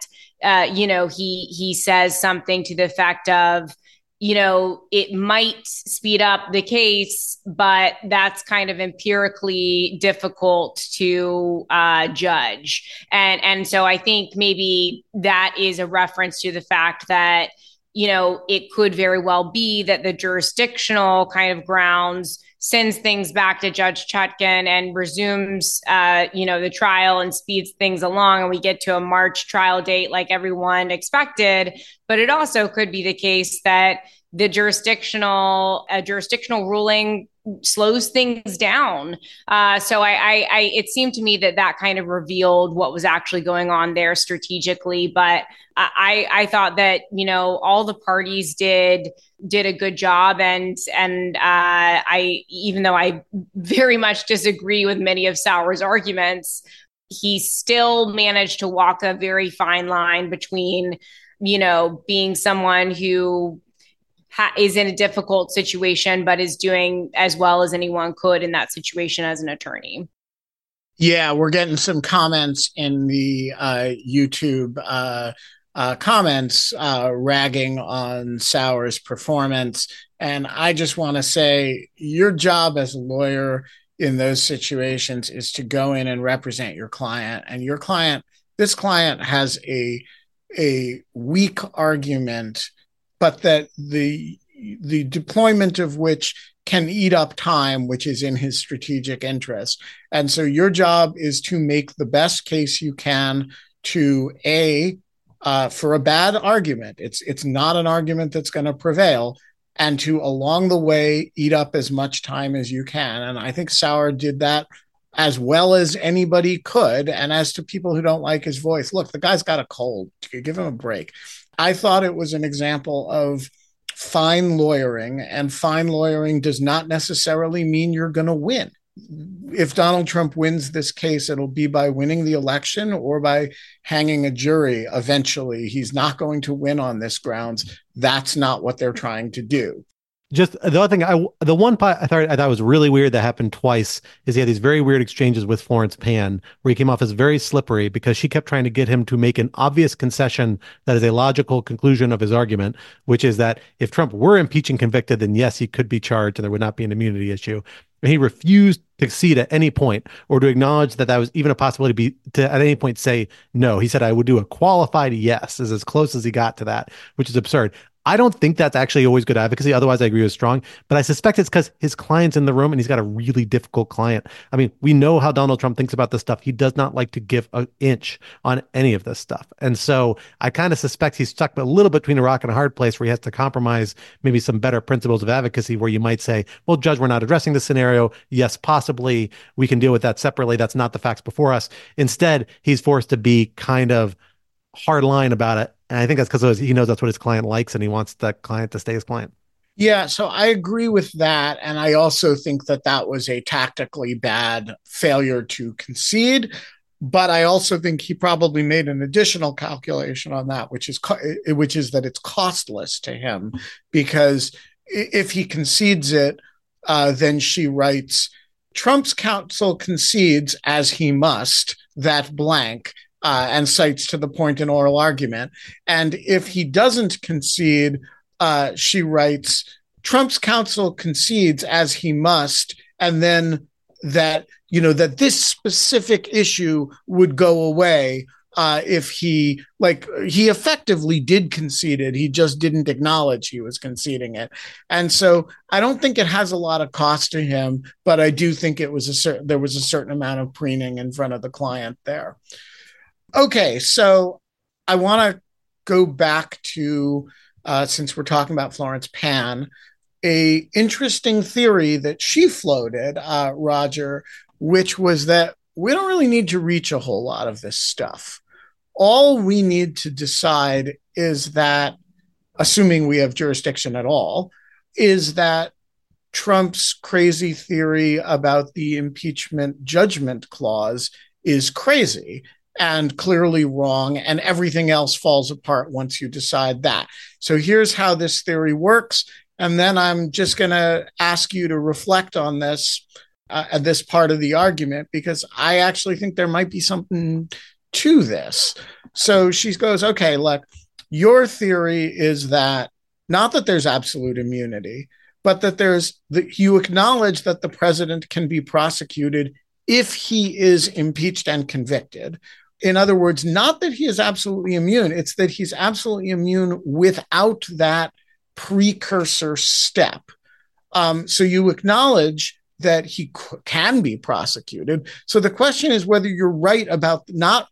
he says something to the effect of, it might speed up the case, but that's kind of empirically difficult to judge. And so I think maybe that is a reference to the fact that, it could very well be that the jurisdictional kind of grounds sends things back to Judge Chutkan and resumes, the trial and speeds things along, and we get to a March trial date like everyone expected. But it also could be the case that the jurisdictional ruling slows things down. So it seemed to me that kind of revealed what was actually going on there strategically. But I thought that, all the parties did a good job. And even though I very much disagree with many of Sauer's arguments, he still managed to walk a very fine line between, being someone who is in a difficult situation, but is doing as well as anyone could in that situation as an attorney. Yeah, we're getting some comments in the YouTube comments ragging on Sauer's performance. And I just want to say your job as a lawyer in those situations is to go in and represent your client. And this client has a weak argument, but that the deployment of which can eat up time, which is in his strategic interest. And so your job is to make the best case you can to for a bad argument. It's not an argument that's going to prevail, and to along the way eat up as much time as you can. And I think Sauer did that as well as anybody could. And as to people who don't like his voice, look, the guy's got a cold. Give him a break. I thought it was an example of fine lawyering, and fine lawyering does not necessarily mean you're going to win. If Donald Trump wins this case, it'll be by winning the election or by hanging a jury eventually. He's not going to win on this grounds. That's not what they're trying to do. Just the other thing, the one part I thought was really weird that happened twice is he had these very weird exchanges with Florence Pan, where he came off as very slippery because she kept trying to get him to make an obvious concession that is a logical conclusion of his argument, which is that if Trump were impeached and convicted, then yes, he could be charged and there would not be an immunity issue. And he refused to concede at any point or to acknowledge that was even a possibility to at any point say no. He said, I would do a qualified yes, is as close as he got to that, which is absurd. I don't think that's actually always good advocacy. Otherwise, I agree with Strong. But I suspect it's because his client's in the room and he's got a really difficult client. I mean, we know how Donald Trump thinks about this stuff. He does not like to give an inch on any of this stuff. And so I kind of suspect he's stuck a little between a rock and a hard place where he has to compromise maybe some better principles of advocacy where you might say, well, Judge, we're not addressing this scenario. Yes, possibly we can deal with that separately. That's not the facts before us. Instead, he's forced to be kind of hard line about it. And I think that's because he knows that's what his client likes and he wants that client to stay his client. Yeah, so I agree with that. And I also think that was a tactically bad failure to concede. But I also think he probably made an additional calculation on that, which is that it's costless to him, because if he concedes it, then she writes, Trump's counsel concedes, as he must, that blank, and cites to the point in oral argument. And if he doesn't concede, she writes, Trump's counsel concedes, as he must, and then that, that this specific issue would go away if he effectively did concede it. He just didn't acknowledge he was conceding it. And so I don't think it has a lot of cost to him, but I do think there was a certain amount of preening in front of the client there. Okay, so I want to go back to, since we're talking about Florence Pan, a interesting theory that she floated, Roger, which was that we don't really need to reach a whole lot of this stuff. All we need to decide is that, assuming we have jurisdiction at all, is that Trump's crazy theory about the impeachment judgment clause is crazy and clearly wrong, and everything else falls apart once you decide that. So here's how this theory works, and then I'm just going to ask you to reflect on this part of the argument, because I actually think there might be something to this. So she goes, okay, look, your theory is that not that there's absolute immunity, but that you acknowledge that the president can be prosecuted if he is impeached and convicted. In other words, not that he is absolutely immune, it's that he's absolutely immune without that precursor step. So you acknowledge that he can be prosecuted. So the question is whether you're right about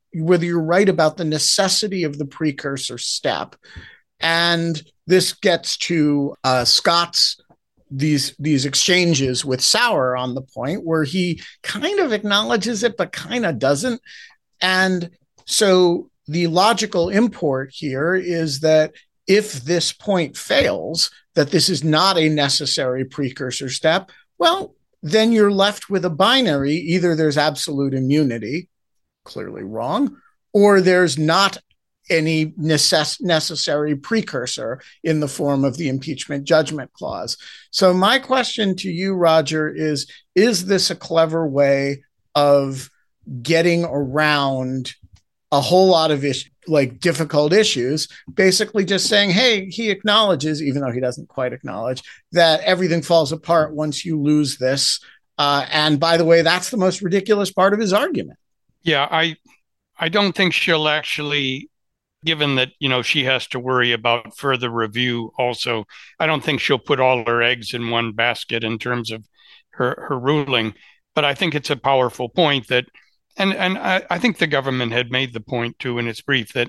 the necessity of the precursor step. And this gets to Scott's these exchanges with Sauer on the point where he kind of acknowledges it, but kind of doesn't. And so the logical import here is that if this point fails, that this is not a necessary precursor step, well, then you're left with a binary. Either there's absolute immunity, clearly wrong, or there's not any necessary precursor in the form of the impeachment judgment clause. So my question to you, Roger, is this a clever way of getting around a whole lot of difficult issues, basically just saying, hey, he acknowledges, even though he doesn't quite acknowledge, that everything falls apart once you lose this. And by the way, that's the most ridiculous part of his argument. Yeah, I don't think she'll actually, given that, she has to worry about further review also, I don't think she'll put all her eggs in one basket in terms of her ruling. But I think it's a powerful point that, and I think the government had made the point too in its brief that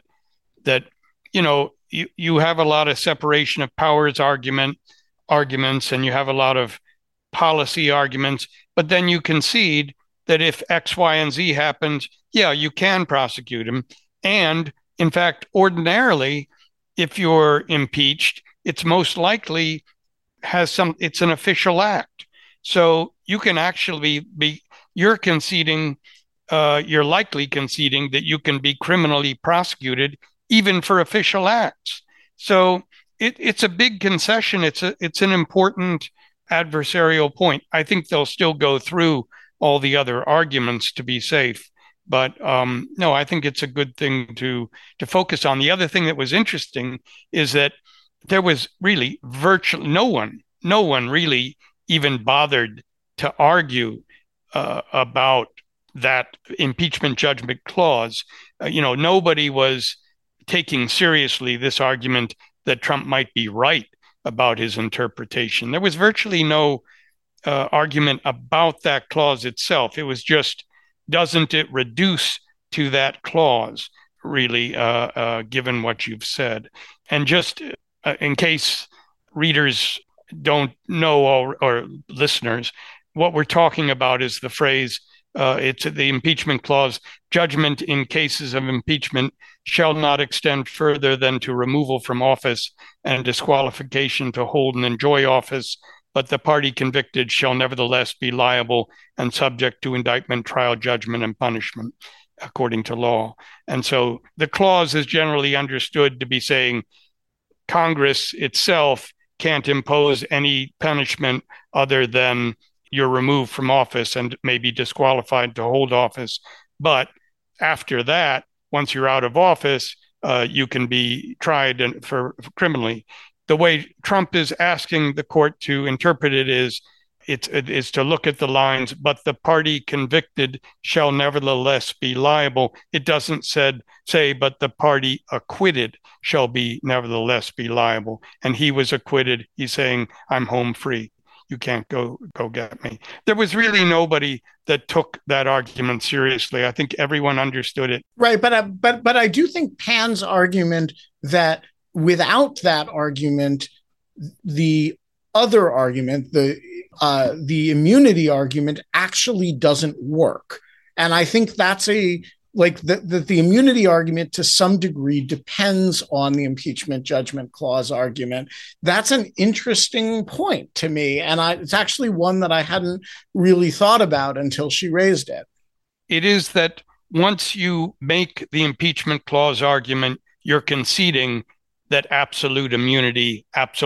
you have a lot of separation of powers arguments, and you have a lot of policy arguments, but then you concede that if X, Y, and Z happens, yeah, you can prosecute him. And in fact, ordinarily, if you're impeached, it's most likely it's an official act. So you can actually you're likely conceding that you can be criminally prosecuted even for official acts. So it's a big concession. It's an important adversarial point. I think they'll still go through all the other arguments to be safe. But no, I think it's a good thing to focus on. The other thing that was interesting is that there was really virtually no one really even bothered to argue about that impeachment judgment clause. Nobody was taking seriously this argument that Trump might be right about his interpretation. There was virtually no argument about that clause itself. It was just, doesn't it reduce to that clause, really, given what you've said? And just in case readers don't know, or listeners, what we're talking about is the phrase, it's the impeachment clause, judgment in cases of impeachment shall not extend further than to removal from office and disqualification to hold and enjoy office, but the party convicted shall nevertheless be liable and subject to indictment, trial, judgment, and punishment according to law. And so the clause is generally understood to be saying Congress itself can't impose any punishment other than you're removed from office and may be disqualified to hold office. But after that, once you're out of office, you can be tried for criminally. the way Trump is asking the court to interpret it is to look at the lines, but the party convicted shall nevertheless be liable. It doesn't say, but the party acquitted shall be nevertheless be liable. And he was acquitted. He's saying, I'm home free. You can't go get me. There was really nobody that took that argument seriously. I think everyone understood it. Right, but I do think Pan's argument that without that argument, the other argument, the immunity argument, actually doesn't work. And I think that's the immunity argument to some degree depends on the impeachment judgment clause argument. That's an interesting point to me. And it's actually one that I hadn't really thought about until she raised it. It is that once you make the impeachment clause argument, you're conceding that absolute immunity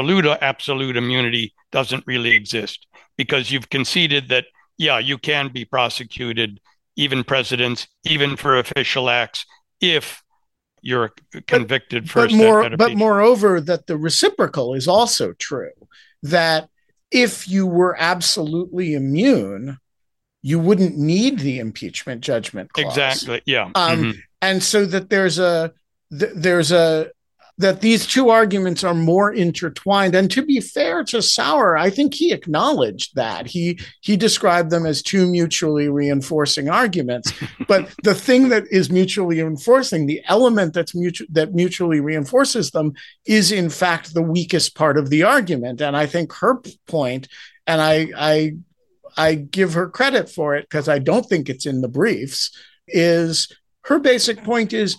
doesn't really exist, because you've conceded that, yeah, you can be prosecuted, even presidents, even for official acts, if you're convicted for but moreover, that the reciprocal is also true, that if you were absolutely immune, you wouldn't need the impeachment judgment clause. Exactly. Yeah. And so that that these two arguments are more intertwined. And to be fair to Sauer, I think he acknowledged that. He described them as two mutually reinforcing arguments. But the thing that is mutually reinforcing, the element that mutually reinforces them, is in fact the weakest part of the argument. And I think her point, and I give her credit for it because I don't think it's in the briefs, is her basic point is,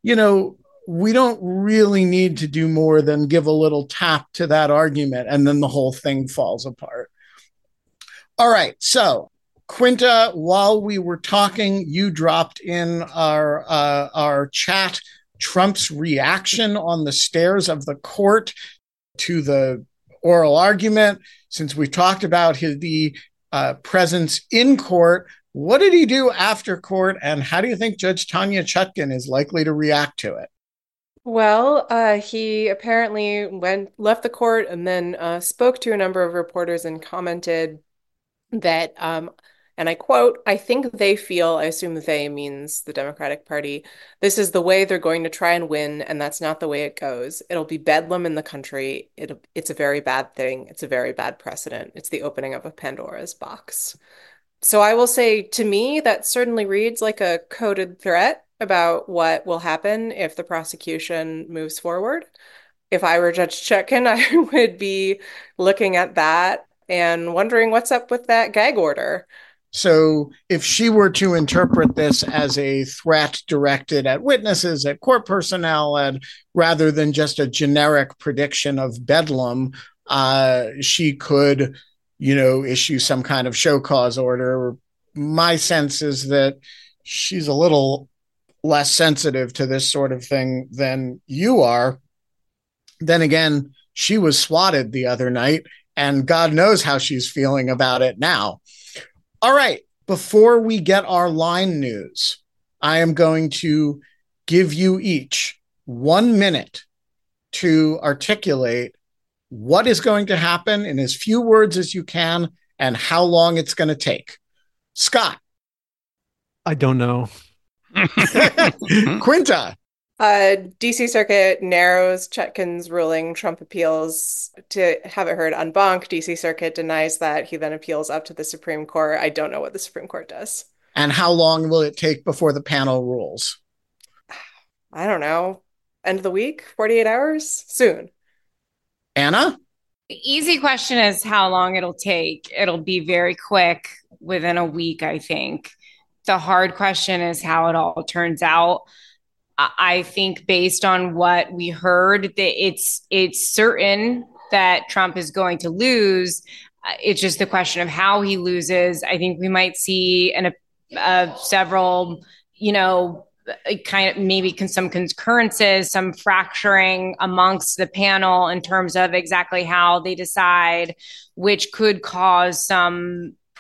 we don't really need to do more than give a little tap to that argument, and then the whole thing falls apart. All right. So, Quinta, while we were talking, you dropped in our chat Trump's reaction on the stairs of the court to the oral argument. Since we talked about the presence in court, what did he do after court, and how do you think Judge Tanya Chutkan is likely to react to it? Well, he apparently left the court and then spoke to a number of reporters and commented that, and I quote, "I think they feel," I assume they means the Democratic Party, "this is the way they're going to try and win, and that's not the way it goes. It'll be bedlam in the country. It's a very bad thing. It's a very bad precedent. It's the opening of a Pandora's box." So I will say, to me, that certainly reads like a coded threat about what will happen if the prosecution moves forward. If I were Judge Chutkan, I would be looking at that and wondering what's up with that gag order. So if she were to interpret this as a threat directed at witnesses, at court personnel, and rather than just a generic prediction of bedlam, she could, issue some kind of show cause order. My sense is that she's a little less sensitive to this sort of thing than you are. Then again, she was swatted the other night, and God knows how she's feeling about it now. All right, before we get our line news, I am going to give you each 1 minute to articulate what is going to happen in as few words as you can and how long it's going to take. Scott. I don't know. Quinta. DC Circuit narrows Chutkan's ruling. Trump appeals to have it heard en banc. DC Circuit denies that. He then appeals up to the Supreme Court. I don't know what the Supreme Court does. And how long will it take before the panel rules? I don't know. End of the week? 48 hours? Soon. Anna? The easy question is how long it'll take. It'll be very quick, within a week, I think. The hard question is how it all turns out. I think based on what we heard, that it's certain that Trump is going to lose. It's just the question of how he loses. I think we might see several, kind of maybe some concurrences, some fracturing amongst the panel in terms of exactly how they decide, which could cause some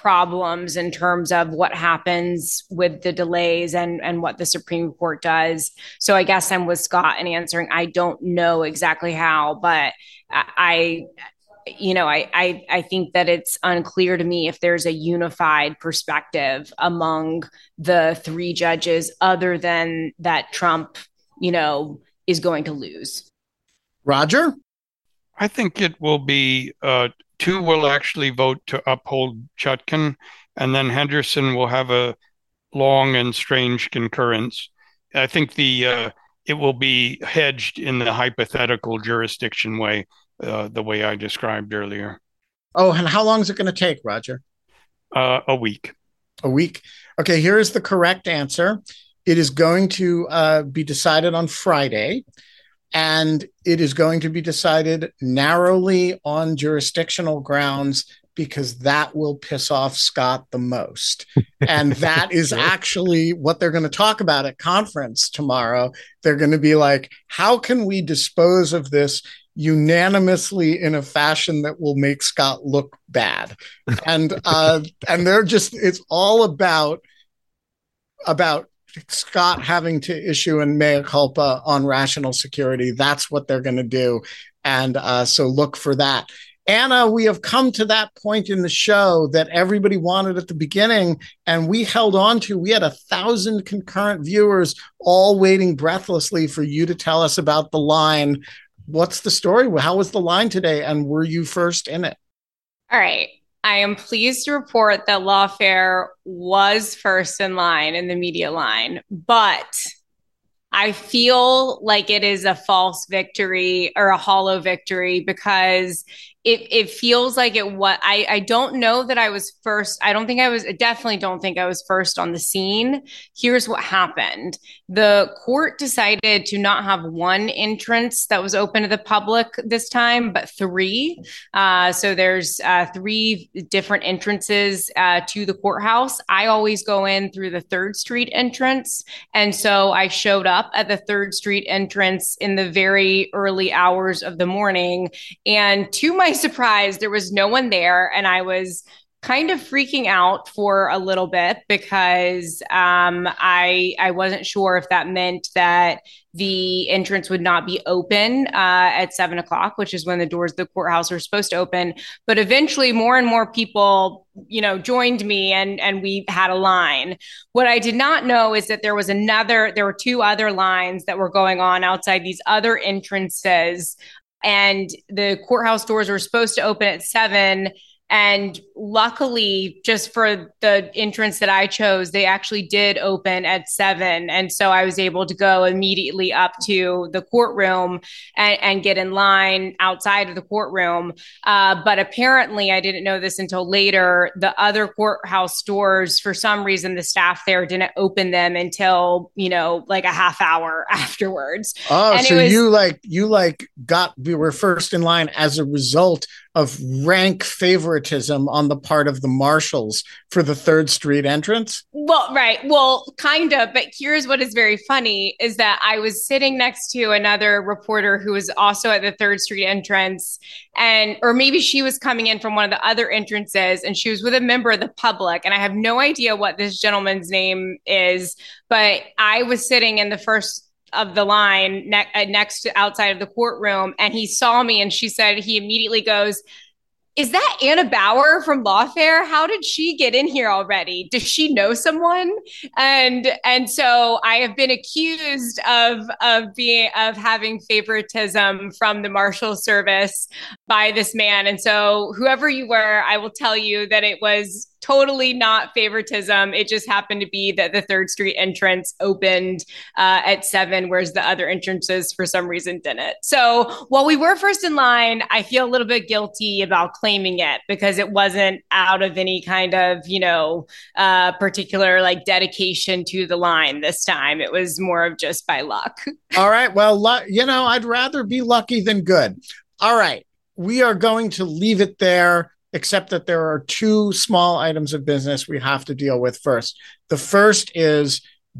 problems in terms of what happens with the delays and what the Supreme Court does. So I guess I'm with Scott in answering. I don't know exactly how, but I think that it's unclear to me if there's a unified perspective among the three judges other than that Trump, is going to lose. Roger? I think it will be two will actually vote to uphold Chutkan, and then Henderson will have a long and strange concurrence. I think it will be hedged in the hypothetical jurisdiction way, the way I described earlier. Oh, and how long is it going to take, Roger? A week. A week. Okay, here is the correct answer. It is going to be decided on Friday, and it is going to be decided narrowly on jurisdictional grounds because that will piss off Scott the most. And that is actually what they're going to talk about at conference tomorrow. They're going to be like, how can we dispose of this unanimously in a fashion that will make Scott look bad? And they're just, it's all about Scott having to issue a mea culpa on rational security. That's what they're going to do. And so look for that. Anna, we have come to that point in the show that everybody wanted at the beginning, and we held on to. We had 1,000 concurrent viewers all waiting breathlessly for you to tell us about the line. What's the story? How was the line today? And were you first in it? All right. I am pleased to report that Lawfare was first in line in the media line, but I feel like it is a false victory or a hollow victory because it feels like it was. I don't know that I was first. I definitely don't think I was first on the scene. Here's what happened. The court decided to not have one entrance that was open to the public this time, but three. So there's three different entrances to the courthouse. I always go in through the 3rd Street entrance. And so I showed up at the 3rd Street entrance in the very early hours of the morning. And to my surprise, there was no one there. And I was kind of freaking out for a little bit because I wasn't sure if that meant that the entrance would not be open at 7 o'clock, which is when the doors of the courthouse are supposed to open. But eventually more and more people, joined me and we had a line. What I did not know is that there were 2 other lines that were going on outside these other entrances. And the courthouse doors were supposed to open at 7. And luckily, just for the entrance that I chose, they actually did open at 7. And so I was able to go immediately up to the courtroom and get in line outside of the courtroom. But apparently, I didn't know this until later. The other courthouse doors, for some reason, the staff there didn't open them until, like a half hour afterwards. Oh, and so we were first in line as a result of rank favoritism on the part of the marshals for the 3rd Street entrance? Well, right. Well, kind of. But here's what is very funny is that I was sitting next to another reporter who was also at the 3rd Street entrance. Or maybe she was coming in from one of the other entrances and she was with a member of the public. And I have no idea what this gentleman's name is, but I was sitting in the first of the line next to outside of the courtroom. And he saw me and he immediately goes, "Is that Anna Bauer from Lawfare? How did she get in here already? Does she know someone?" And so I have been accused of having favoritism from the Marshal Service by this man. And so whoever you were, I will tell you that it was totally not favoritism. It just happened to be that the 3rd Street entrance opened at 7, whereas the other entrances for some reason didn't. So while we were first in line, I feel a little bit guilty about claiming it because it wasn't out of any kind of, particular like dedication to the line this time. It was more of just by luck. All right. Well, I'd rather be lucky than good. All right. We are going to leave it there, except that there are 2 small items of business we have to deal with first. The first is,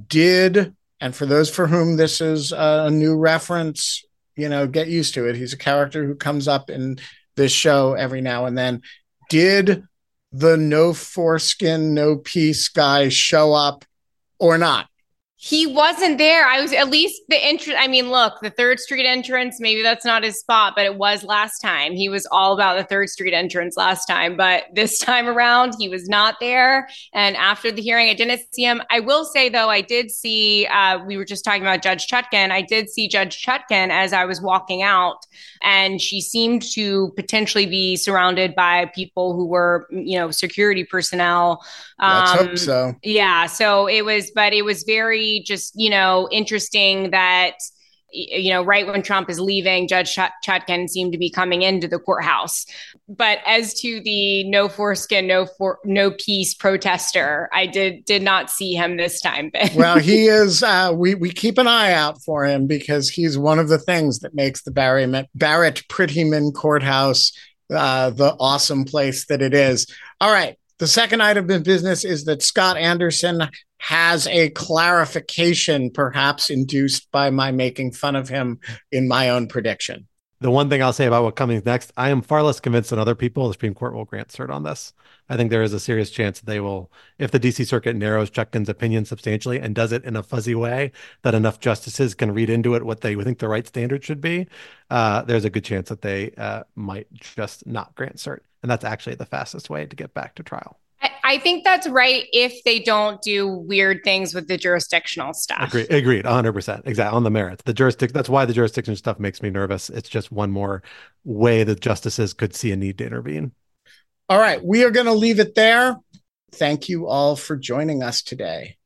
and for those for whom this is a new reference, get used to it. He's a character who comes up in this show every now and then. Did the no foreskin, no peace guy show up or not? He wasn't there. I was at least the entrance. I mean, look, the 3rd Street entrance, maybe that's not his spot, but it was last time. He was all about the 3rd Street entrance last time. But this time around, he was not there. And after the hearing, I didn't see him. I will say, though, I did see, we were just talking about Judge Chutkan. I did see Judge Chutkan as I was walking out. And she seemed to potentially be surrounded by people who were, security personnel. Let's hope so. Yeah. So it was very just, interesting that, right when Trump is leaving, Judge Chutkan seemed to be coming into the courthouse. But as to the no foreskin, no peace protester, I did not see him this time. Well, he is, we keep an eye out for him because he's one of the things that makes the Barrett Prettyman Courthouse the awesome place that it is. All right. The second item of business is that Scott Anderson has a clarification, perhaps induced by my making fun of him in my own prediction. The one thing I'll say about what comes next, I am far less convinced than other people the Supreme Court will grant cert on this. I think there is a serious chance they will, if the DC Circuit narrows Chutkan's opinion substantially and does it in a fuzzy way that enough justices can read into it what they think the right standard should be, there's a good chance that they might just not grant cert. And that's actually the fastest way to get back to trial. I think that's right if they don't do weird things with the jurisdictional stuff. Agreed, 100%. Exactly, on the merits. That's why the jurisdiction stuff makes me nervous. It's just one more way that justices could see a need to intervene. All right, we are going to leave it there. Thank you all for joining us today.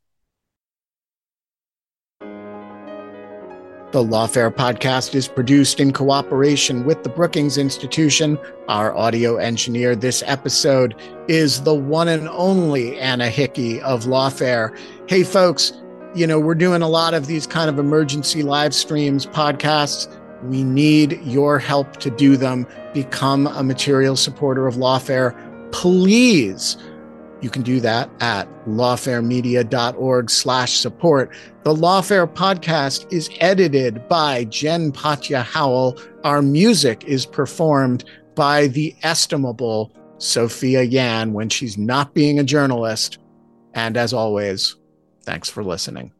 The Lawfare podcast is produced in cooperation with the Brookings Institution. Our audio engineer this episode is the one and only Anna Hickey of Lawfare. Hey, folks, we're doing a lot of these kind of emergency live streams, podcasts. We need your help to do them. Become a material supporter of Lawfare, please. You can do that at lawfaremedia.org/support. The Lawfare podcast is edited by Jen Patja Howell. Our music is performed by the estimable Sophia Yan when she's not being a journalist. And as always, thanks for listening.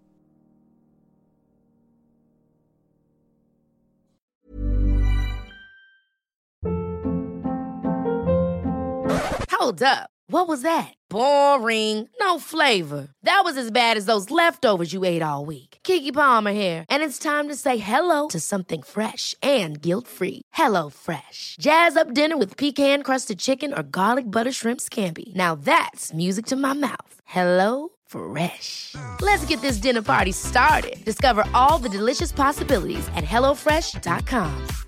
Hold up. What was that? Boring. No flavor. That was as bad as those leftovers you ate all week. Keke Palmer here, and it's time to say hello to something fresh and guilt-free. HelloFresh. Jazz up dinner with pecan-crusted chicken or garlic butter shrimp scampi. Now that's music to my mouth. HelloFresh. Let's get this dinner party started. Discover all the delicious possibilities at HelloFresh.com.